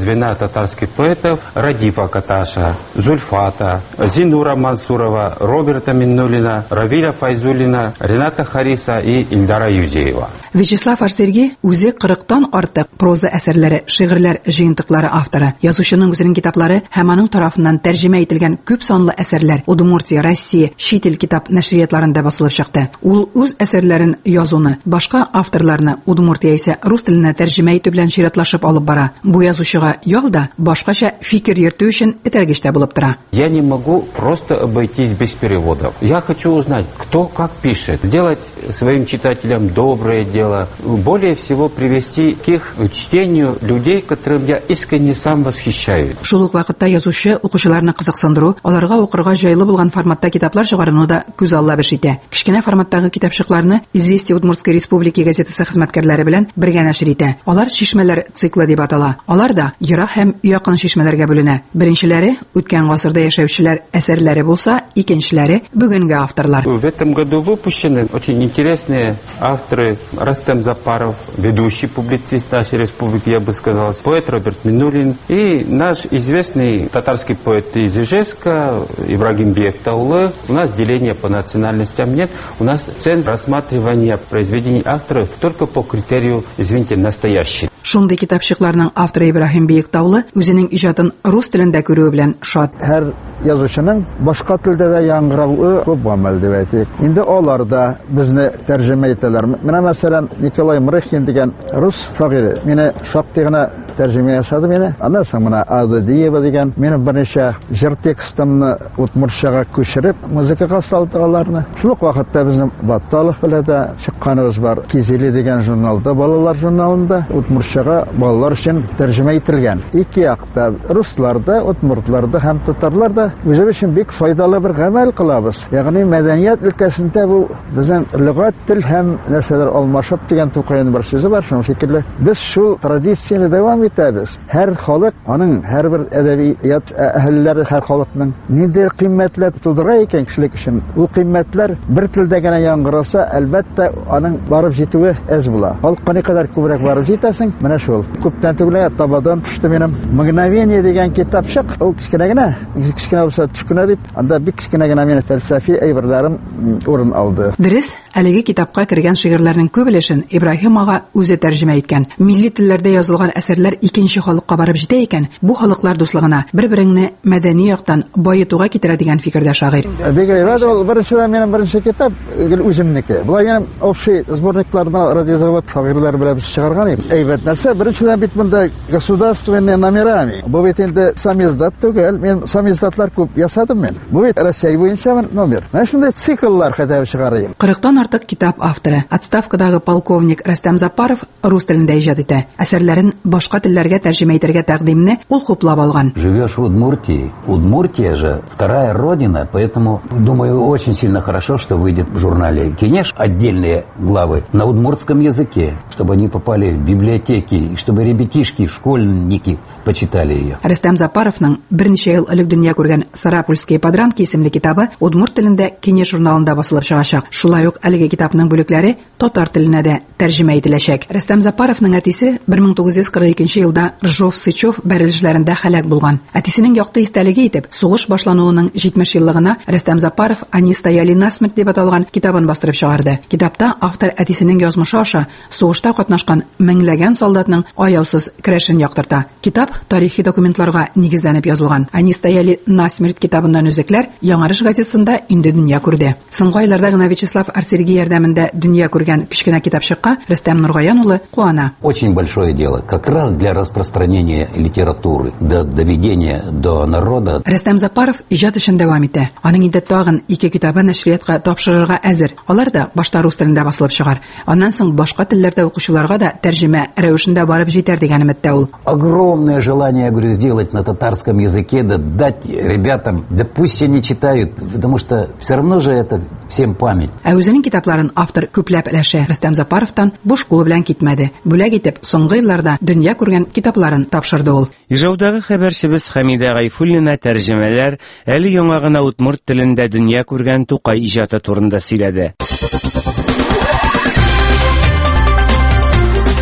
звена татарских поэтов Радифа Каташа, Зульфата, Зинура Мансурова, Роберта Миннулина, Равиля Файзулина, Рената Хариса и Ильдара Юзеева. Вячеслав Арсерги үзе кырыктан артык проза әсәрләре, шигырьләр җыентыклары авторы. Язучының үзенең китаплары һәм аның тарафыннан тәрҗемә ителгән күп санлы әсәрләр Удмуртия, Россия, чит ил китап нәшриятларында басылып чыкты. Ул үз әсәрләрен язуны, башка авторларны Удмуртия исә рус теленә тәрҗемә итү белән чиратлашып алып бара. Бу язучыга ялда башкача фикер йөртү өчен этәргеч тә булып тора. Я не могу просто обойтись без переводов. Я хочу узнать, кто как пишет, сделать своим читателям доброе дело, более всего привести к их чтению людей, которым я искренне сам восхищаюсь. Шул ук вакытта язучы укучыларны кызыксындыру, аларга укырга җайлы булган форматта китаплар чыгаруны да күз алла биш итә. Кичкенә форматтагы китапчыкларны Известия Удмуртской Республики газетасы хезмәткәрләре белән бергә нәшр итә. Алар шишмәләр циклы дип атала. Алар да ерак һәм якын шишмәләргә бүленә. Беренчеләре үткән гасырда яшәүчеләр әсәрләре булса, икенчеләре бүгенге авторлар. В этом году выпущены очень интересные авторы: Растем Запаров, ведущий публицист нашей республики, я бы сказал, поэт Роберт Миннулин и наш известный татарский поэт из Ижевска Ибрагимбек Таулы. У нас деления по национальностям нет, у нас ценз рассматривания произведений авторов только по критерию, извините, настоящий. Шундый китапчыкларның авторы Ибраһим Биектаулы үзенең иҗатын рус телендә күрү белән шат. Һәр язучының башка телдә дә яңгыравы күп гамәл дип әйтик. Инде алар да безне тәрҗемә итәләр. Менә мәсәлән Николай Мрыхин дигән рус шагыйре мине шактый гына тәрҗемә ясады мине. Аннан соң менә Адыдиева дигән мине берничә җыр текстымны удмуртчага күчереп музыкага салдыларны. Шул ук вакытта безнең Батталов белән дә чыкканыбыз бар. Кизели дигән журналда, балалар журналында удмуртчага балалар өчен тәрҗемә ителгән. Ике якта русларда, удмуртларда һәм татарларда үзебез өчен бик файдалы бер гамәл кылабыз. Ягъни мәдәният өлкәсендә бу безнең лөгать тел һәм нәрсәләр алмашып дигән Тукайның бер сүзе бар. Шуның шикелле без шул традицияне дәвам итәбез. Һәр халык аның һәрбер әдәбият әһелләре һәр халыкның нинди кыйммәтләр тудыра икән кешелек өчен. Ул кыйммәтләр бер телдә генә яңгыраса, әлбәттә аның барып җитүе әз була. Халыкка ни кадәр күбрәк барып җитәсең, менә шул. Күптән түгел табадан төште минем Мгновение дигән китапчык. Ул кичкенә генә, кичкенә булса төшкенә дип, анда бик кичкенә генә минем фәлсәфи әйберләрем урын алды. Дөрес, әлеге китапка кергән шигырьләрнең күбелешен Ибраһим ага үзе тәрҗемә иткән. Милли телләрдә язылган әсәрләр икенче халыкка барып җитә икән, бу халыклар дуслыгына, бер-береңне мәдәни яктан баетуга китерә дигән фикердә шагыйрь. Бик әйбәт ул беренчедән минем беренче китап үземнеке. Булай минем общий сборникларда радиозавод шагыйрьләр белән без чыгарган идек. Әйбәт нәрсә, беренчедән бит монда государственные номерами. Бу бит инде самиздат түгел, мен самиздатлар күп ясадым мен. Бу бит Россия буенча номер. Менә шундый цикллар хәтта чыгарыйм. кырыктан артык китап авторы, отставкадагы полковник Растем Запаров рус телендә иҗат итә. Әсәрләрен башка телләргә тәрҗемә итәргә тәкъдимне ул хуплап алган. Живешь в Удмуртии. Удмуртия же вторая родина, поэтому, думаю, очень сильно хорошо, что выйдет в журнале Кенеш отдельные главы на удмуртском языке, чтобы они попали в библиотеки, и чтобы ребятишки, школьники почитали ее. Растем Запаровның берничә ел элек дөнья күргән Сарапульские подранки исемле китабы удмурт телендә Кенеш журналында басылып чыгачак. Шулай ук әлеге китапның бүлекләре татар теленә дә тәрҗемә ителәчәк. Растем Запаровның әтисе бер мең тугыз йөз кырык икенче елда Ржев-Сычев бәрелешләрендә һәлак булган. Әтисенең якты истәлеге итеп, сугыш башлануының җитмеш еллыгына Растем Запаров «Они стояли насмерть» дип аталган китабын бастырып чыгарды. Китапта автор әтисенең язмышы аша сугышта катнашкан меңләгән солдатның аяусыз көрәшен яктырта. Китап тарихи документларга нигезләнеп язылган. «Они стояли насмерть» китабыннан үзекләр Яңарыш газетасында инде дөнья күрде. Соңгы айларда гына Вячеслав Арсерги ярдәмендә дөнья күргән кичкенә китапчыкка Рөстәм Нургаян улы куана. Очень большое дело, как раз для распространения литературы, до доведения до народа. Рөстәм Запаров иҗат эшен дәвам итә. Аның инде тагын ике китабы нәшриятка тапшырырга әзер. Алар да башта рус телендә басылып чыгар. Аннан соң башка телләрдә укучыларга да тәрҗемә рәвешендә барып җитәр дигән өметтә ул. Огромное желание, я говорю, сделать на татарском языке, да дать ребятам, да пусть они читают, потому что все равно же это всем память. Ә үзенең китапларын автор күпләп өләшә. Рөстәм Запаровтан буш кулы белән китмәде. Бүләк итеп, соңгы елларда дөнья күргән китапларын тапшырды ул. Ижаудагы хәбәрчебез Хәмидә Гайфуллина тәрҗемәләр әле яңа гына удмурт телендә дөнья күргән Тукай иҗаты турында сөйләде.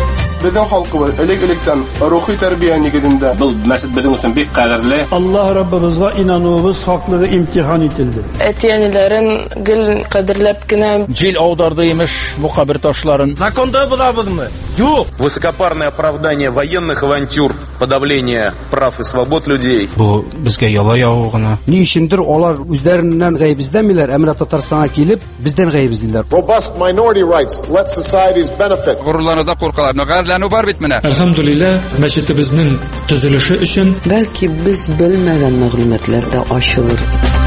Безнең халкыбыз элек-электән рухи тәрбия нигезендә. Бу мәсәл безнең өчен бик кадерле. Аллаһ Раббыбызга инануыбыз хаклыгы имтихан ителде. Әтиянеләрен гел кадерләп кенә җил аударды имеш бу кабер ташларын. Законда булабызмы? Юк. Высокопарное оправдание военных авантюр, подавление прав и свобод людей. Бу безгә яла яву гына. Ни өчендер алар үзләреннән гаебиздәмиләр, әмма Татарстанга килеп бездән гаебиздиләр. Robust minority rights let societies benefit. Горурларда куркалар, нәгәрләнү бар бит менә. Әлхәмдүлилләh, мәчетебезнең төзелеше өчен Бәлки без белмәгән мәгълүматлар да ачылыр.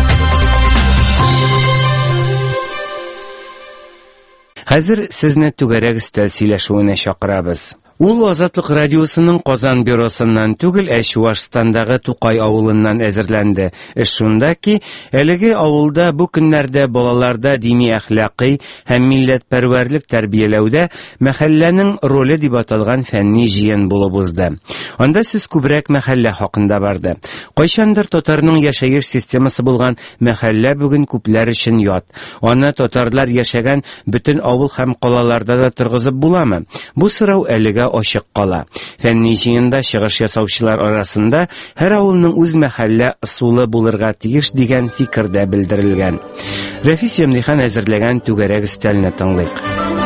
Хәзер сезне түгәрәк өстәл сөйләшүенә чакырабыз. Ул Азатлык радиосының Казан бюросыннан түгел, ә Чувашстандагы Тукай авылыннан әзерләнде. Эш шунда ки, әлеге авылда бу көннәрдә балаларда дини әхлакый һәм милләтпәрвәрлек тәрбияләүдә мәхәлләнең роле дип аталган фәнни җыен булып узды. Анда сүз күбрәк мәхәллә хакында барды. Кайчандыр татарның яшәеш системасы булган мәхәллә бүген күпләр өчен ят. Аны татарлар яшәгән бөтен авыл һәм калаларда да торгызып буламы? Бу сорау әлегә ачык кала. Фәнни җыенда чыгыш ясаучылар арасында һәр авылның үз мәхәллә ысулы булырга тиеш дигән фикер дә белдерелгән. Рәфис Ямнихан әзерләгән түгәрәк өстәлне тыңлыйк.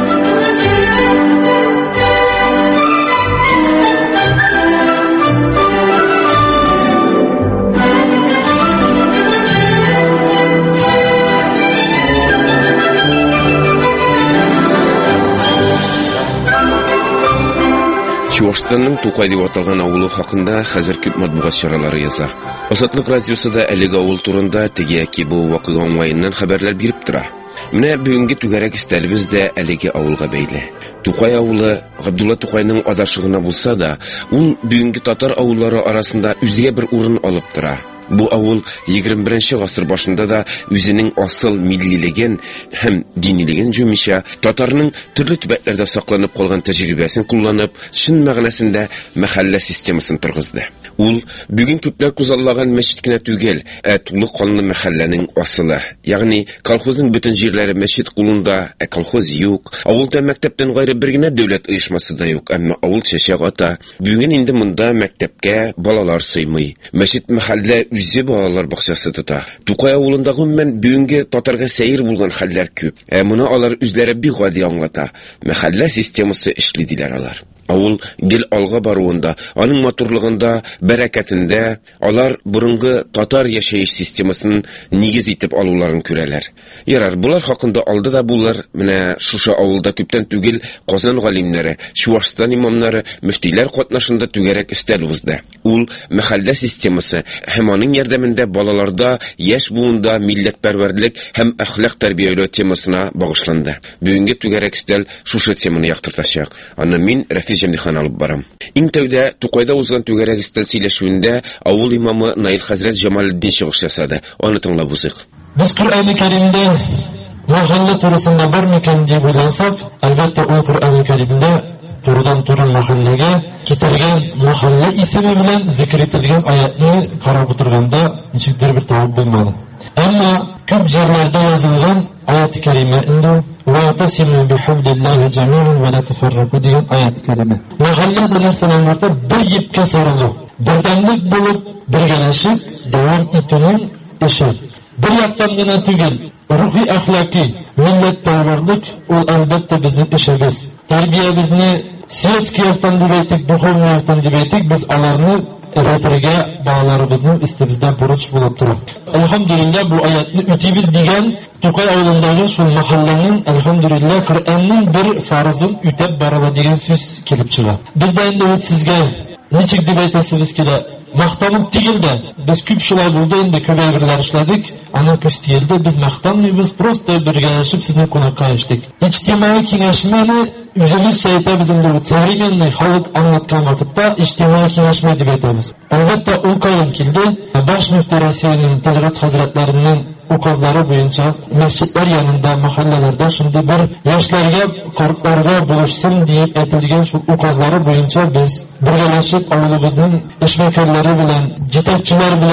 Чувашстанның Тукай дип аталган авылы хакында хәзер күп матбугат чаралары яза. Азатлык радиосы да әлеге авыл турында теге яки бу вакыйга уңаеннан хәбәрләр биреп тора. Менә бүгенге түгәрәк өстәлебез дә әлеге авылга бәйле. Тукай авылы Габдулла Тукайның адашыгына булса да, ул бүгенге татар авыллары арасында үзгә бер урын алып тора. Бу авыл егерме беренче гасыр башында да үзенең асыл миллилеген һәм динилеген җүмичә татарның төрле төбәкләрдә сакланып калган тәҗрибәсен кулланып, чын мәгънәсендә мәхәллә системасын торгызды. Ул бүген күпләр күзаллаган мәчет кенә түгел, ә тулы канлы мәхәлләнең асылы. Ягъни колхозның бөтен җирләре мәчет кулында, ә колхоз юк. Авылда мәктәптән гайры бер генә дәүләт оешмасы да юк, әмма авыл чәчәк ата. Бүген инде монда мәктәпкә балалар сыймый. Мәчет мәхәллә үзе балалар бакчасы тота. Тукай авылында гомумән бүгенге татарга сәер булган хәлләр күп. Ә моны алар үзләре бик гади аңлата. Мәхәллә системасы эшли диләр алар. Авыл гел алга баруында, аның матурлыгында, бәрәкәтендә алар борынгы татар яшәеш системасын нигез итеп алуларын күрәләр. Ярар, булар хакында алды да булар. Менә шушы авылда күптән түгел Казан галимнәре, Чувашстан имамнары, мөфтиләр катнашында түгәрәк өстәл узды. Ул мәхәллә системасы һәм аның ярдәмендә балаларда яшь буында милләтпәрвәрлек һәм әхлак тәрбияләү темасына багышланды. Бүгенге түгәрәк өстәл шушы теманы яктыртачак. Аны мин Рәфис Ямнихан алып барам. Иң тәүдә Тукайда узган түгәрәк өстәл сөйләшүендә авыл имамы Наил хәзрәт Җамалетдин чыгыш ясады. Аны тыңлап узыйк. Без Коръән-и Кәримдә мәхәллә турысында бар микән дип уйлансак, әлбәттә ул Коръән-и Кәримдә турыдан-туры мәхәлләгә китергән мәхәллә исеме белән зикр ителгән аятны карап утырганда ничектер бер тавык булмады. Әмма күп җирләрдә язылган аят-ы кәримә инде وَاعْتَصِمُوا بِحَبْلِ اللَّهِ جَمِيعًا وَلَا تَفَرَّقُوا дигән аят-ы кәримә. Мәхәллә нәрсәләрдә бер ипкә сарылу, бердәмлек булып, бергәләшеп дәвам итүнең эше. Бер яктан гына түгел, рухи әхлаки, милләтпәрвәрлек ул әлбәттә безнең эшебез. Тәрбиябезне светский яктан дип әйтик, духовный яктан дип әйтик, без аларны өйрәтергә балаларыбызның истебездә бурыч булып тора. Әлхәмдүлилләh, бу аятны үтибез дигән Тукай авылындагы шул мәхәлләнең әлхәмдүлилләh Коръәннең бер фарызын үтәп барыла дигән сүз килеп чыга. Без дә инде ут сезгә ничек дип әйтәсебез килә? Мактанып түгел дә, без күп шулай булды инде, күп әйберләр эшләдек, аны күстиелде, без мактанмыйбыз, просто бергәләшеп сезне кунакка эштек. Иҗтимаи киңәшмәне үзебез әйтәбез инде, современный халык аңлаткан вакытта иҗтимаи киңәшмә дип әйтәбез. Әлбәттә ул кайдан килде? Баш мөфти Россиянең Тәлгать хәзрәтләренең указлары буенча мәчетләр янында, мәхәлләләрдә шундый бер яшьләргә, картларга булышсын дип әйтелгән шул указлары буенча без бергәләшеп авылыбызның эшмәкәрләре белән, җитәкчеләр белән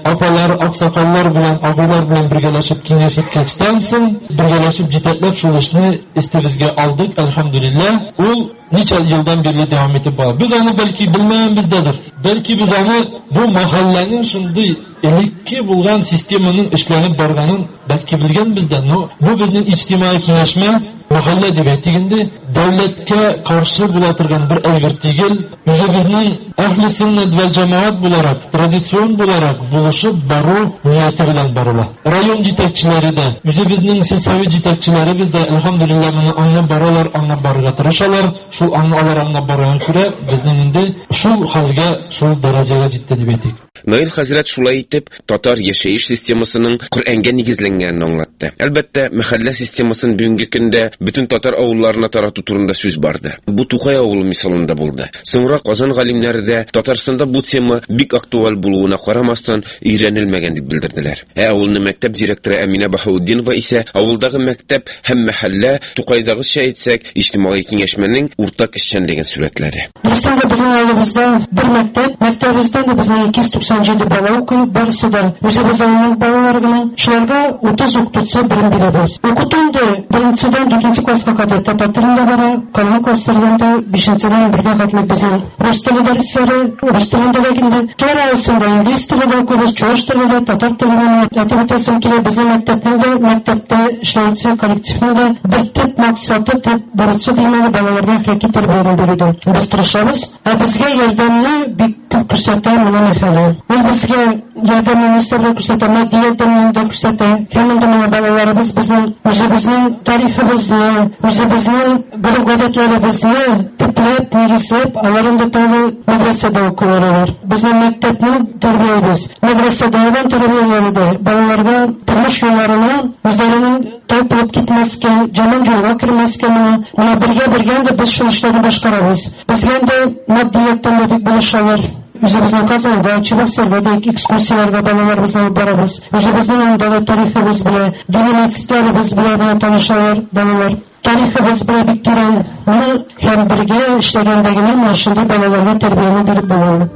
апалар, аксакаллар белән, абыйлар белән бергәләшеп киңәшеп кечтән соң, бергәләшеп җитәкләп шул эшне истебезгә алдык, әлхәмдүлилләh. Ул ничә елдан бирле дәвам итеп бара. Без аны бәлки белмәгәнбездер. Бәлки без аны бу мәхәлләнең шундый элекке булган системаның эшләнеп барганын бәлки белгәнбездер. Но бу безнең иҗтимаи киңәшмә мәхәллә дип әйтгәндә дәүләткә каршы була торган бер әйбер түгел. Үзебезнең әһле суннат вәл җамаат буларак, традицион буларак булышып бару нияте белән барыла. Район җитәкчеләре дә, үзебезнең сельсовет җитәкчеләребез дә әлхәмдүлилләh моны аңлап баралар, аңлап барырга тырышалар. Шул аңлалар аңлап барган күрә безнең инде шул хәлгә, шул дәрәҗәгә җитте дип әйтик. Наил хәзрәт шулай итеп татар яшәеш системасының Коръәнгә нигезләнгәнен аңлатты. Әлбәттә, мәхәллә системасын бүгенге көндә бөтен татар авылларына тарату турында сүз барды. Бу Тукай авылы мисалында булды. Соңра Казан галимнәре дә Татарстанда бу тема бик актуаль булуына карамастан өйрәнелмәгән дип белдерделәр. Ә авылның мәктәп директоры Әминә Баһауддинова исә авылдагы мәктәп һәм мәхәллә Тукайдагыча әйтсәк, иҗтимаи киңәшмәнең уртак эшчәнлеген сүрәтләде. Безнең безнең авылыбызда бер мәктәп, мәктәбебездә дә безнең ике йөз туксан җиде бала укый, барысы да үзебезнең балалар гына. Шуларга утыз укытучы белем бирәбез. Укытуында беренчедән дүртенче класска кадәр татар телендә бара, калган классларда бишенчедән бергә катлы безнең рус теле дәресләре, рус телендә инде. Шулар арасында инглиз телендә укыбыз, чуаш телендә, татар телендә. Әтәбетәсем килә безнең мәктәптә, мәктәптә эшләүче коллективында бер төп максаты төп бурычы димәле балаларга хакыйкать тәрбия бирүдә. Без тырышабыз, ә безгә ярдәмне бик күп күрсәтә моны мәхәллә. Ул безгә ярдәм министрлыгы күрсәтә, мәдәниятне дә күрсәтә. Һәм инде моны балаларыбыз безнең үзебезнең тарихыбызны, үзебезнең гадәтләребезне төпләп, нигезләп, аларны тагы мәдрәсәдә укулар. Безнең мәктәпне тәрбиябез. Мәдрәсәдә дә тәрбияләрдә балаларга тормыш юлларына үзләренең тапылып китмәскә, җаман юлга кирмәскә моны бергә-бергә дә без шул эшләрне башкарабыз. Безгә дә матдияттан да бик булышалар. Үзебезнең Казанда, Чебоксарда экскурсияларга балаларыбызны барабыз. Үзебезнең анда тарихыбыз белән, дини мәктәпләребез белән танышалар балалар. Тарихыбыз белән бик тирән, моны һәм бергә эшләгәндә генә менә шундый балаларга тәрбияне биреп була.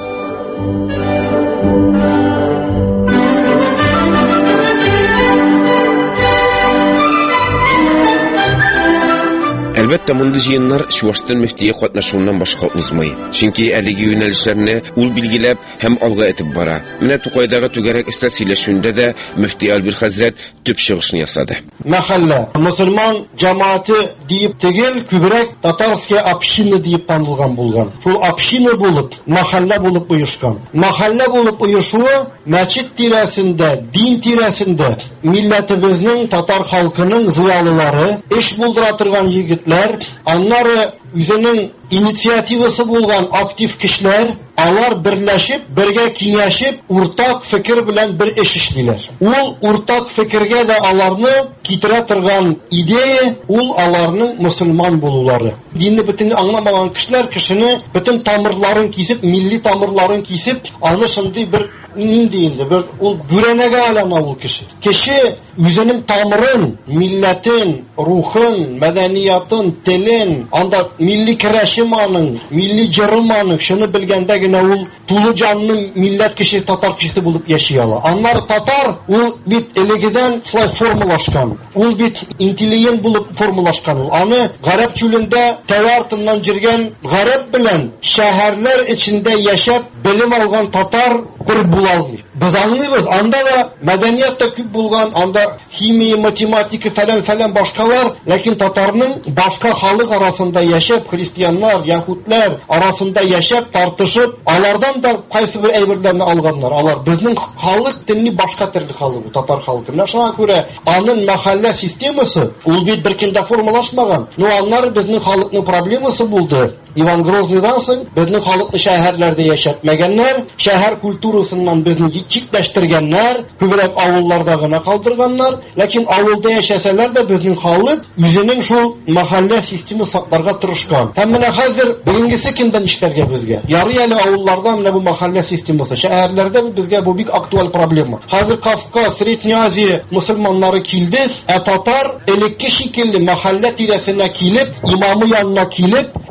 Әлбәттә, мондый җыеннар Чувашстан мөфтие катнашуыннан башка узмый. Чөнки әлеге юнәлешләрне ул билгеләп һәм алга этеп бара. Менә Тукайдагы түгәрәк өстә сөйләшүендә дә мөфти Альбир хәзрәт төп чыгышны ясады. Мәхәллә мөселман җәмәгате дип түгел, күбрәк татарская община дип танылган булган. Шул община булып, мәхәллә булып оешкан. Мәхәллә булып оешуы мәчет тирәсендә, дин тирәсендә милләтебезнең, татар халкының зыялылары, эш булдыра торган егетләр, аннары үзенең инициативасы булган актив кешеләр, алар берләшеп, бергә киңәшеп, уртак фикер белән бер эш эшлиләр. Ул уртак фикергә дә аларны китерә торган идея, ул аларның мөселман булулары. Динне бөтен аңламаган кешеләр кешене бөтен тамырларын кисеп, милли тамырларын кисеп, аны шундый бер нинди инде бер ул бүрәнәгә алана ул кеше. Кеше үзенең тамырын, милләтен, рухын, мәдәниятын, телен, анда милли керәшеманың, милли җырыманың шуны белгәндә генә ул тулы җанлы милләт кеше, татар кешесе булып яши ала. Аннар татар ул бит элегедән шулай формалашкан. Ул бит интеллигент булып формалашкан. Ул аны гарәп чүлендә тәвартыннан җиргән гарәп белән шәһәрләр эчендә яшәп белем алган татар бер була алмый. Без аңлыйбыз, анда да мәдәният та күп булган, анда химия, математика фәлән фәлән башкалар, ләкин татарның башка халык арасында яшәп, христианнар, яһудлар арасында яшәп, тартышып, алардан да кайсы бер әйберләрне алганнар. Алар безнең халык төнни башка төрле халык, татар халкы. Шуңа күрә аның мәхәллә системасы ул бит беркемдә формалашмаган. Ну, аннары безнең халыкның проблемасы булды. Иван Грозныйдан соң безнең халыкны шәһәрләрдә яшәтмәгәннәр, шәһәр культурасыннан безне читләштергәннәр, күбрәк авылларда гына калдырганнар, ләкин авылда яшәсәләр дә безнең халык үзенең шул мәхәллә системасын сакларга тырышкан. Һәм менә хәзер бүгенгесе көндә нишләргә безгә? Ярый әле авылларда менә бу мәхәллә системасы, шәһәрләрдә безгә бу бик актуаль проблема. Хәзер Кавказ, Средняя Азия мөселманнары килде, ә татар элекке шикелле мәхәллә тирәсенә килеп, имамы янына килеп,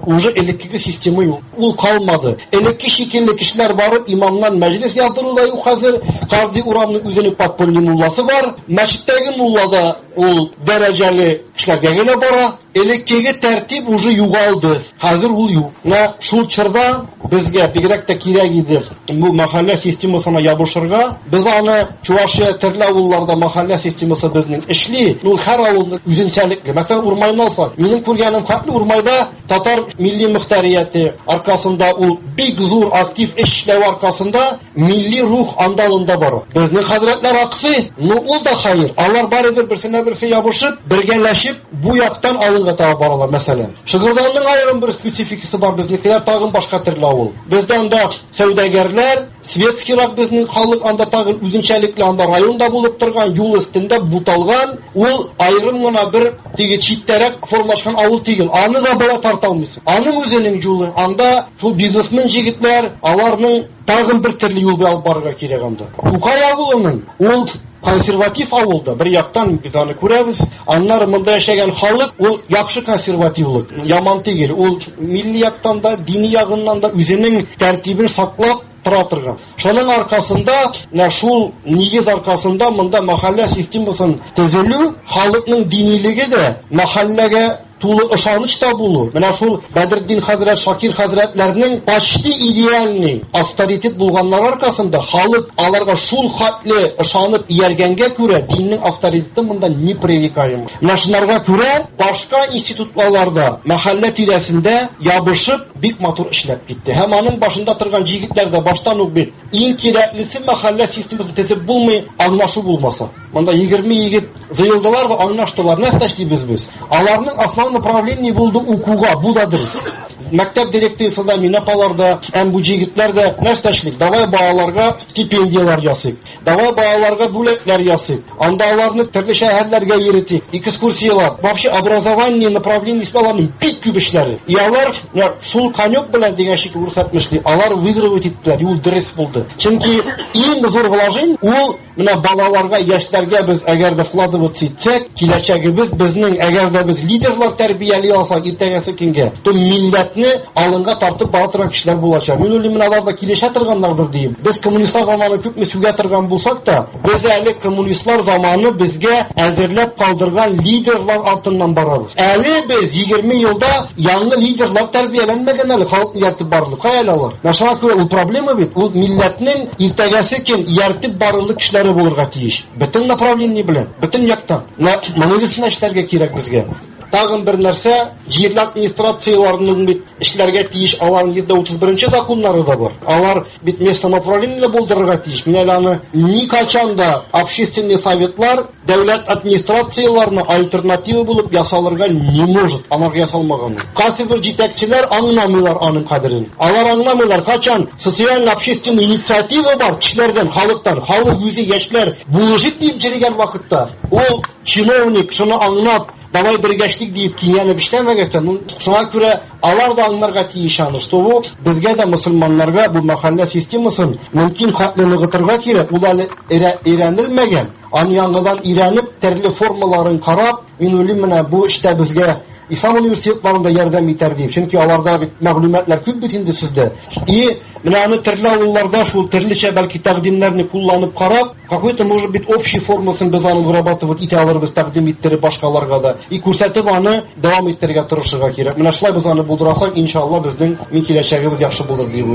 уже элеккеге система юк. Ул калмады. Элекке шикелле кешеләр барып имамнан мәҗлес яздыруда юк хәзер. Каждый урамның үзенең подпольный мулласы бар. Мәчеттәге муллада ул дәрәҗәле кешеләргә генә бара. Элеккеге тәртип уже югалды. Хәзер ул юк. На шул чорда безгә бигрәк тә кирәк иде бу мәхәллә системасына ябышырга. Без аны Чувашия төрле авылларда мәхәллә системасы безнең эшли. Ул һәр авылның үзенчәлекле. Мәсәлән, Урмайны алсак, минем күргәнем хәтле Урмайда татар милли мөхтәрияте аркасында ул бик зур актив эшләү аркасында милли рух андалында бара. Безнең хәзрәтләр аксы, ну ул да хәер. Алар барыбер берсенә берсе ябышып, бергәләшеп бу яктан авылга таба баралар. Мәсәлән, Шыгырданның аерым бер спецификасы бар, безнекеләр тагын башка төрле авыл. Бездә анда сәүдәгәрләр, светскийрак безнең халык анда тагын үзенчәлекле анда районда булып торган, юл өстендә буталган, ул аерым гына бер теге читтәрәк формалашкан авыл түгел. Аны да бала тарта алмыйсың. Аның үзенең юлы. Анда шул бизнесмен җегетләр, аларның тагын бер төрле юл белән барырга кирәк анда. Тукай авылының ул консерватив авылда бер яктан без аны күрәбез. Аннары монда яшәгән халык ул яхшы консервативлык, яман түгел. Ул милли яктан да, дини ягыннан да үзенең тәртибен саклап тора торган. Шуның аркасында, менә шул нигез аркасында монда мәхәллә системасын төзелү, халыкның динилеге дә мәхәлләгә тулы ышаныч та булу. Менә шул Бәдретдин хәзрәт, Шакир хәзрәтләрнең почти идеальный авторитет булганнар аркасында халык аларга шул хәтле ышанып ияргәнгә күрә диннең авторитеты монда непререкаем. Менә шунларга күрә башка институтларда мәхәллә тирәсендә ябышып бик матур эшләп китте. Һәм аның башында торган җигетләр дә баштан ук бит иң кирәклесе мәхәллә системасын төзеп булмый, аңлашу булмаса. Монда егерме егет зыелдылар да аңлаштылар. Нәрсә эшлибез без? Аларның основной направление булды укуга, бу да дөрес. Мәктәп дирекциясында, минапаларда, һәм бу җигетләр дә нәрсә эшлик? Давай балаларга стипендиялар ясыйк. Давай балаларга бүләкләр ясыйк. Анда аларны төрле шәһәрләргә йөритик. Экскурсиялар, вообще образование направлениесенә бик күп эшләре. И алар шул конек белән дигән шик күрсәтмешли. Алар выигрывать иттеләр. Ул дөрес булды. Чөнки иң зур вложение ул менә балаларга, яшьләргә без әгәр дә вкладывать итсәк, киләчәгебез безнең әгәр дә без лидерлар тәрбияли алсак иртәгәсе көнгә, то милләтне алынга тартып бара торган кешеләр булачак. Мин уйлыйм, менә аларда килешә торганнардыр дип. Без коммунистлар заманы күпме сүгә торган булсак та, без әле коммунистлар заманы безгә әзерләп калдырган лидерлар артыннан барабыз. Әле без егерме елда яңа лидерлар тәрбияләнмәгән әле халыкны яртып барлык. Кая алар? Нашага күрә ул проблема бит. Ул милләтнең иртәгәсе көн яртып барырлык кешеләре булырга тиеш. Бөтен направление белән, бөтен яктан. Монысын эшләргә кирәк безгә. Тагын бер нәрсә, җир администрацияларының бит эшләргә тиеш аларның йөз утыз беренче законнары да бар. Алар бит место самоуправления булдырырга тиеш. Менә аны никачан да общественный советлар дәүләт администрацияларына альтернатива булып ясалырга не может. Алар ясалмаган. Кайсы бер җитәкчеләр аңламыйлар аның кадерен. Алар аңламыйлар, качан социаль общественный инициатива бар кешеләрдән, халыктан, халык үзе яшьләр булышып дип җиргән вакытта, ул чиновник шуны аңлап давай бергәшлек дип киянеп эшләмәгән. Шуңа күрә алар да аңларга тиеш аны, что бу безгә дә мөселманнарга бу мәхәллә системасын мөмкин хәтле ныгытырга кирәк. Ул әле өйрәнелмәгән. Аны яңадан өйрәнеп, төрле формаларын карап, мин уйлыйм, менә бу эштә безгә ислам университетларында ярдәм итәр дип. Чөнки аларда бит мәгълүматлар күп бит инде сездә. И менә аны төрле авылларда шул төрлечә бәлки тәкъдимнәрне кулланып карап, какой-то может быть общий формасын без аны вырабатывать итә алырбыз, тәкъдим иттереп башкаларга да. И күрсәтеп аны дәвам иттерергә тырышырга кирәк. Менә шулай без аны булдырасак, иншалла безнең мин киләчәгебез яхшы булыр дип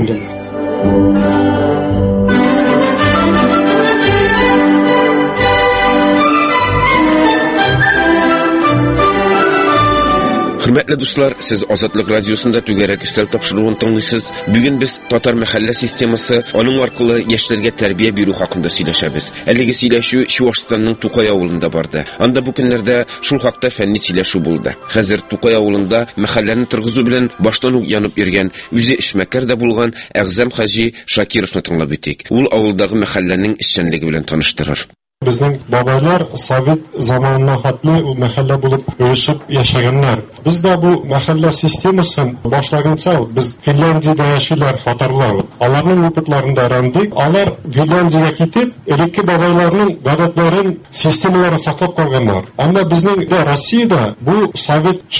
уйлыйм. Hürmetli dostlar, siz Azadlık Radyosu'nda tügerek üstel tapşırığını tanlısınız. Bugün biz Tatar Mahalle Sisteması, onun arkalı yaşlarga terbiye büyürü hakkında söyleşebiz. Əligi söyleşü Şuvaşistanның Tukay avulunda bardı. Anda bu günlerde şul haqda fənni söyleşü buldu. Hazır Tukay avulunda mahallenin tırgızı bilen baştan uyanıp irgen, üze işməkər də bulğan Əğzəm Hacı Şakirov'nu tanlab ötük. Ул avuldağı mahallenin işçənligi bilen tanıştırır. Bizning babaylar Sovet zamanına xatlı mahalla bo'lib o'sib yashaganlar. Bizda bu mahalla sistemaсын boshlagancha biz Finlandiyada yashaganlar xatarlar. Ularning opitlarında öğrendik. Ular Finlandiyaya ketib, eski babaylarning odatlarini, sistemalarını saqlab qolganlar. Ammo bizning Rossiyada bu Sovet çörü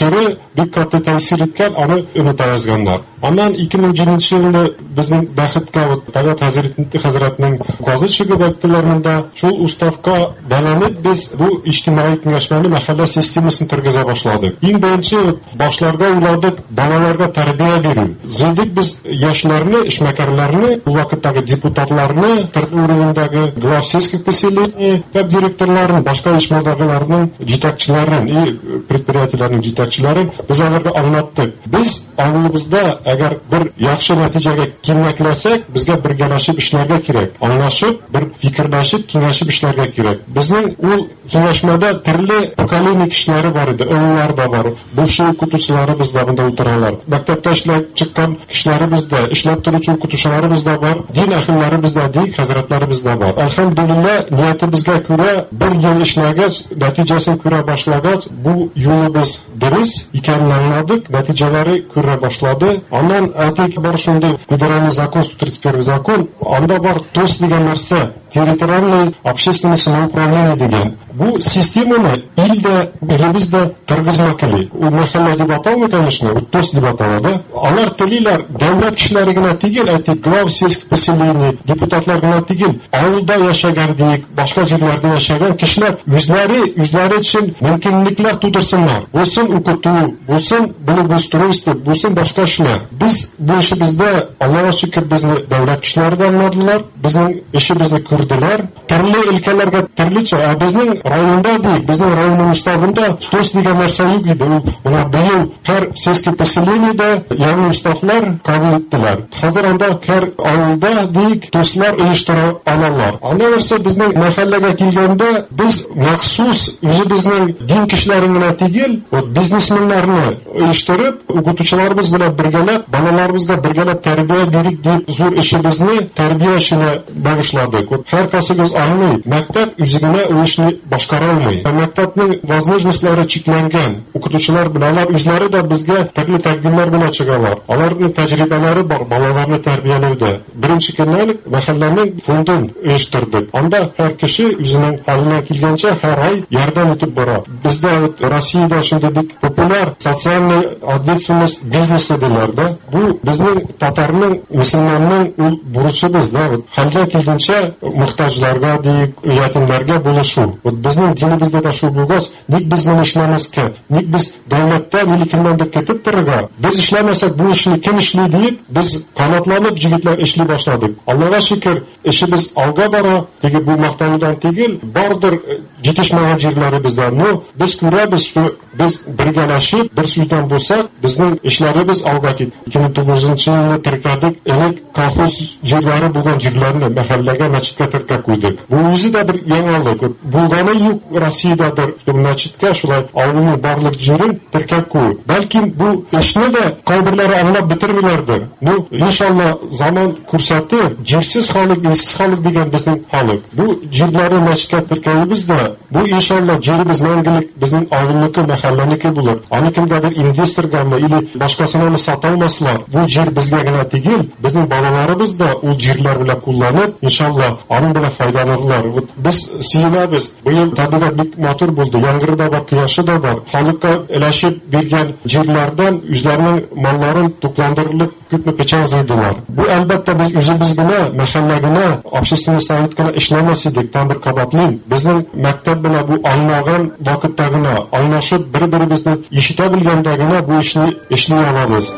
бик каты тәэсир иткән, аны оныта язганнар. Аннан ике мең җиденче елда безнең бәхеткә вот Талгат хәзрәтнең казы чыгып әйттеләр монда. Шул уставка бәйләнеп без бу иҗтимаи киңәшмәне мәхәллә системасын тергезә башладык. Иң беренче башларга уйладык балаларга тәрбия бирү. Зыйдык без яшьләрне, эшмәкәрләрне, бу вакыттагы депутатларны, торт урынындагы главсельских поселений, кап директорларын, башка ишмадагыларның җитәкчеләрен, и предприятиеләрнең җитәкчеләрен без аларга аңлаттык. Без авылыбызда әгәр бер яхшы нәтиҗәгә килмәкләсәк, безгә бергәләшеп эшләргә кирәк. Аңлашып, бер фикерләшеп, киңәшеп эшләргә кирәк. Безнең ул киңәшмәдә төрле поколение кешеләре бар иде, олылар да бар. Бушый укытучыларыбыз да монда утыралар. Мәктәптә эшләп чыккан кешеләребез дә, эшләп торучы укытучыларыбыз да бар. Дин әһелләребез дә, дин хәзрәтләребез дә бар. Әлхәмдүлилләh, ниятебезгә күрә бер ел эшләгәч, нәтиҗәсен күрә башлагач, бу юлыбыз дөрес икәнен аңладык, нәтиҗәләре күрә башлады. Аннан әйтик бар шундый федеральный закон, сто тридцать первый закон, анда бар ТОС дигән нәрсә, территориальное общественное самоуправление дигән. Бу системаны илдә, илебездә тергезмәк кирәк. У мәхәллә дип аталмый, конечно, ТОС дип атала, да. Алар телиләр дәүләт кешеләре генә түгел, әйтик, глав сельских поселений, депутатлар генә түгел, авылда яшәгән дик, башка җирләрдә яшәгән кешеләр үзләре, үзләре өчен мөмкинлекләр тудырсыннар. Булсын укыту, булсын благоустройство, булсын башка эшләр. Без бу эшебездә, Аллаһка шөкер, безне дәүләт кешеләре дә аңладылар, безнең эшебезне күрделәр. Төрле өлкәләргә төрлечә, ә безнең районда бик, безнең районның уставында ТОС дигән нәрсә юк иде. Ул быел һәр сельский поселениедә яңа уставлар кабул иттеләр. Хәзер анда һәр авылда дик ТОСлар оештыра алалар. Аны нәрсә безнең мәхәлләгә килгәндә без махсус үзебезнең дин кешеләрен генә түгел, бизнесменнарны оештырып, укытучыларыбыз белән бергәләп, балаларыбызга бергәләп тәрбия бирик дип зур эшебезне тәрбия эшенә багышладык. Һәр касыгыз аңлый, мәктәп үзенә ул эшне башкара алмый. Мәктәпнең возможностьлары чикләнгән. Укытучылар белән алар үзләре дә безгә төрле тәкъдимнәр белән чыгалар. Аларның тәҗрибәләре бар балаларны тәрбияләүдә. Беренче көннән мәхәлләнең фондын оештырдык. Анда һәр кеше үзенең хәленә килгәнчә һәр ай ярдәм итеп бара. Бездә Россиядә шундый бик популяр социальный ответственность бизнесы диләр да. Бу безнең татарның, мөселманның ул бурычыбыз да. Хәлгә килгәнчә мохтаҗларга дик, ятимнәргә булышу. Вот безнең динебездә дә шул булгач, ник без моны эшләмәскә, ник без дәүләттә миликеннән дә кетеп торырга, без эшләмәсәк бу эшне кем эшли дип, без канатланып җегетләр эшли башладык. Аллаһка шөкер, эшебез алга бара, теге бу мактаудан түгел, бардыр җитешмәгән җирләребездә. Но без күрәбез, что без бергәләшеп, бер сүздән булсак, безнең эшләребез алга кит. ике мең тугызынчы елда теркәдек, элек колхоз җирләре булган җирләрне мәхәлләгә, мәчеткә теркәп куйдык. Бу үзе дә бер яңалык. Булганы юк Россиядәдер, мәчеткә шулай авылның барлык җирен теркәп куй. Бәлки бу эшне дә кайберләре аңлап бетермиләрдер. Ну, иншалла, заман күрсәтер, җирсез халык, илсез халык дигән безнең халык. Бу җирләрне мәчеткә теркәүебез дә, бу иншалла җиребез мәңгелек безнең авылныкы, мәхәлләнеке булыр. Аны кемгәдер инвесторгамы или башкасына сата алмаслар. Бу җир безгә генә түгел, безнең балаларыбыз да ул җирләр белән кулланып, иншалла, аның белән файдаланырлар. Вот без сөенәбез. Быел табигать бик матур булды. Яңгыр да бар, кояшы да бар. Халыкка өләшеп биргән җирләрдән үзләренең малларын тукландырырлык күпме печән зыйдылар. Бу әлбәттә без үзебез генә, мәхәллә генә, общественный совет генә эшләмәс идек, там бер кабатлыйм. Безнең мәктәп белән бу аңлаган вакытта гына, аңлашып бер-беребезне ишетә белгәндә генә бу эшне эшли алабыз.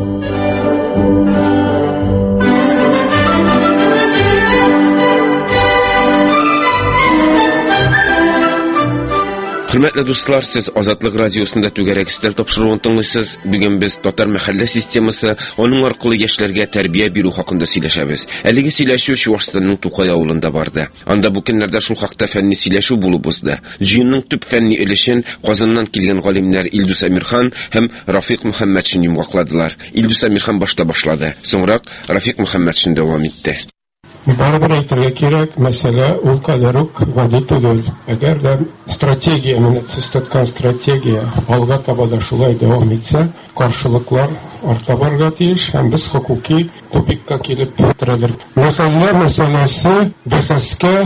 Hürmetli dostlar, siz Azatlık Radyosu'nda tügerek ister topşırığını tınlısınız. Bugün biz Tatar Mahalle Sistemisi, onun arkalı gençlerge terbiye biru hakkında sileşemiz. Eligi sileşiyor Şuvastan'ın Tukay avulunda vardı. Anda bu günlerde şu hakta fenni sileşu bulubuzdu. Jiyunның tüp fenni ilişin Kazan'dan kilgen galimler İldus Emirhan hem Rafik Muhammedşin yumgakladılar. İldus Emirhan başta başladı. Sonra Rafik Muhammedşin devam etti. Барыбер әйтергә кирәк, мәсьәлә ул кадәр үк гади түгел. Әгәр дә стратегия, менә төзеткән стратегия алга таба да шулай дәвам итсә, каршылыклар арта барырга тиеш, һәм без хокуки тупикка килеп торалар. Мәсьәлә мәсьәләсе бәхәскә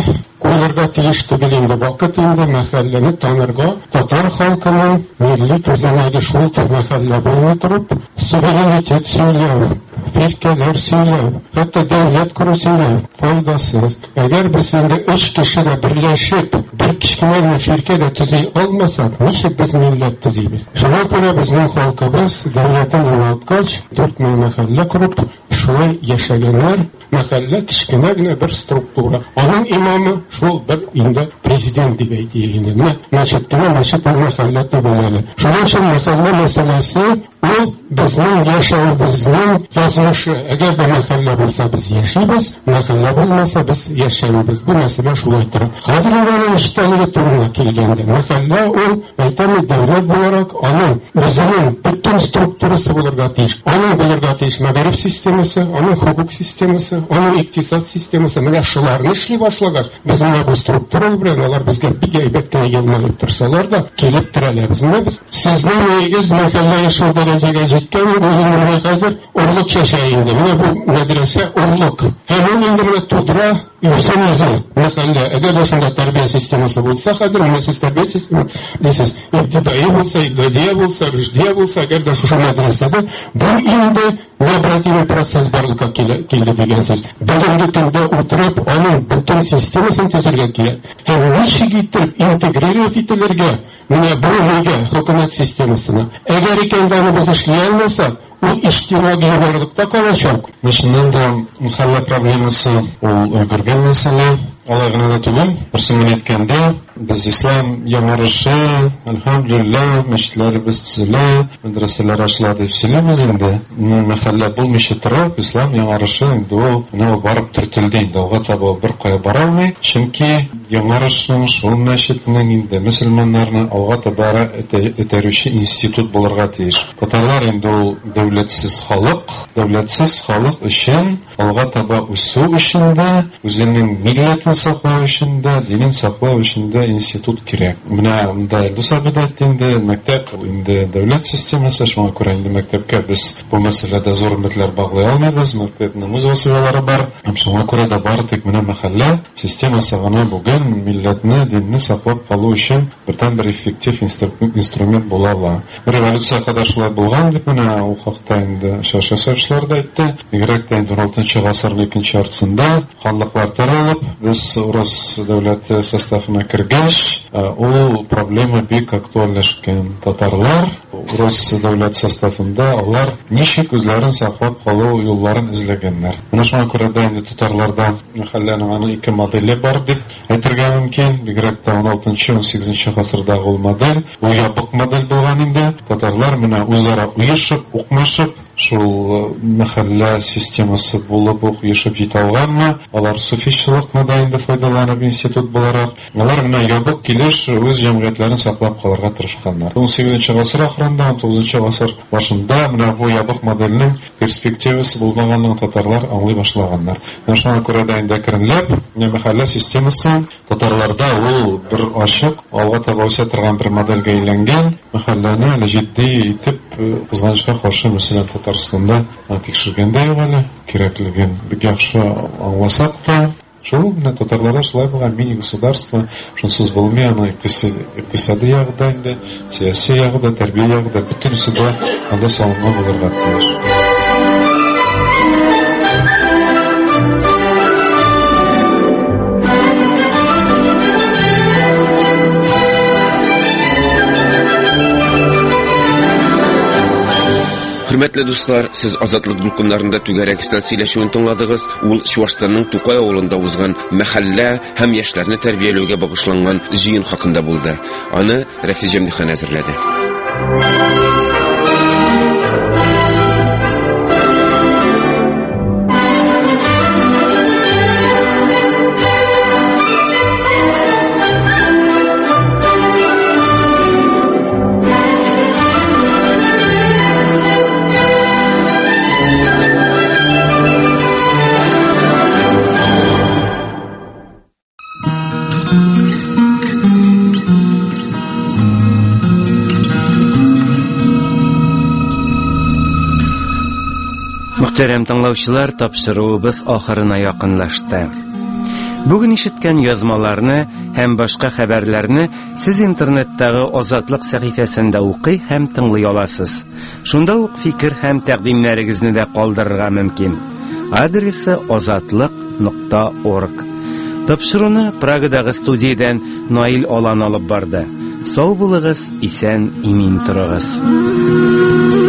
булырга тиеш түгел инде. Вакыт инде мәхәлләне танырга, татар халкының милли күзәнәге шул мәхәллә булмый торып, суверенитет сөйләү, фиркәләр сөйләү, хәтта дәүләт құру сөйләү файдасыз. Әгәр біз инде өч кеше дә берләшеп, бер кечкенә фиркә дә төзи алмасак, ничек без милләт төзибез? Шуңа күрә безнең халкыбыз дәүләтен югалткач, дүрт мең мәхәллә құрып, шулай яшәгәннәр. Мәхәллә кечкенә генә бер структура. Аның имамы шул бер инде президент дип әйтелгән. Мәчеткә мәчет мәхәллә түгел әле. Шуның өчен мәхәллә мәсьәләсе ул безнең яшәүебезнең язмышы. Әгәр бу мәхәллә булса, без яшибез, мәхәллә булмаса, без яшәмибез. Бу мәсьәлә шулай тора. Хәзер инде эштәлеге турына килгәндә, мәхәллә ул әйтәме дәүләт буларак аның үзенең бөтен структурасы булырга тиеш. Аның булырга тиеш мәгариф системасы, аның хукук системасы, аның икътисад системасы. Менә шуларны эшли башлагач, без менә бу структура белән алар безгә бик әйбәт кенә елмалып торсалар да, килеп терәләбез. Менә без сезнең нигез мәхәллә яшәү дәрәҗәгә җиткән, ул хәзер орлык яшәй инде. Менә бу мәдрәсә орлык. Һәм ул инде тудыра Юсенизм, мәхәллә, әгәр шунда тәрбия системасы булса, хәзер менә сез тәрбия системасы дисез, ибтидаи булса, игътидия булса, рөҗдия булса, әгәр дә шушы мәдрәсәдә бу инде лабораторик процесс барлыкка килде дигән сүз. Бүгенге көндә утырып, аның бөтен системасын төзергә кирәк. Һәм ничек итеп интегрировать ителергә, менә бу нигә хөкүмәт системасына. Әгәр икән аны без эшли алмасак, ул иҗтимагый барлыкта калачак. Мешнән дә мәхәллә проблемасы ул өлгергән мәсьәлә. Алай гына да түгел. Берсен әйткәндә, без ислам ямарышы, әлхәмдүлилләх, мәчетләребез төзелә, мәдрәсәләр ачыла дип сөйләмибез инде. Мәхәллә булмыйча торып, ислам ямарышы инде ул менә барып төртелде инде. Алга таба бер кая бара алмый, чөнки ямарышның шул мәчетнең инде мөселманнарны алга таба этәрүче институт булырга тиеш. Татарлар инде ул дәүләтсез халык, дәүләтсез халык өчен алга таба үсү өчен дә, үзенең милләтен саклау өчен дә, динен саклау өчен дә институт кирәк. Менә монда Дусабидәт инде мәктәп, инде дәүләт системасы, шуңа күрә инде мәктәпкә без бу мәсьәләдә зур өметләр баглый алмыйбыз. Мәктәпнең үз васыйлары бар. Шуңа күрә дә бар тик менә мәхәллә системасы гына бүген милләтне, динне саклап калу өчен бердән-бер эффектив инструмент була ала. Революция кадәр шулай булган дип менә ул хакта инде шашасычлар да әйтте. Бигрәк тә ун алтынчы гасырның икенче яртысында ханлыклар таралып, без урыс дәүләте составына кергәч, ул проблема бик актуальләшкән. Татарлар урыс дәүләт составында алар ничек үзләрен саклап калу юлларын эзләгәннәр. Менә шуңа күрә дә инде татарларда мәхәлләнең аны ике моделе бар дип әйтергә мөмкин. Бигрәк тә ун алтынчы ун сигезенче гасырдагы ул модель, ул ябык модель булган инде. Татарлар менә үзара уешып, укмашып, шул мәхәллә системасы булып ук яшәп җитә алганмы? Алар суфийчылыкны да инде файдаланып институт буларак, алар менә ябык килеш үз җәмгыятьләрен саклап калырга тырышканнар. ун сигезенче гасыр ахырында, ун тугызынчы гасыр башында менә бу ябык модельнең перспективасы булмаганлыгын татарлар аңлый башлаганнар. Менә шуңа күрә дә инде керенләп, мәхәллә системасы татарларда ул бер ачык, алга таба үсә торган бер модельгә әйләнгән. Мәхәлләне әле җитди итеп кызганычка каршы мәсәлән Татарстанда тикшергәндә юк әле, кирәклеген бик яхшы аңласак та, шул менә татарларда шулай булган мини-государство, шунсыз булмый, аны икътисади ягыда инде, сиясәт ягыда, тәрбия ягыда, бөтенесе дә анда салынган булырга тиеш. Hürmetli dostlar, siz azatlık dulkınlarında tügərək istel söyləşuын tınladığız. Ул Şuvastanның Tuqay avulunda uzğan məhəllə həm yaşlarını tərbiyəlögə bağışlanğan jiyin haqqında buldu. Anı Rəfiz Cəmdixan əzirlədi. Muhterem tыңлаучылар, тапшыруыбыз ахырына якынлашты. Бүген ишеткән язмаларны һәм башка хәбәрләрне сез интернеттагы Азатлык сәхифәсендә укый һәм тыңлый аласыз. Шунда ук фикер һәм тәкъдимнәрегезне дә калдырырга мөмкин. Адресы азатлык нокта орг. Тапшыруны Прагадагы студиядән Наил Алан алып барды. Сау булыгыз, исән, имин торыгыз.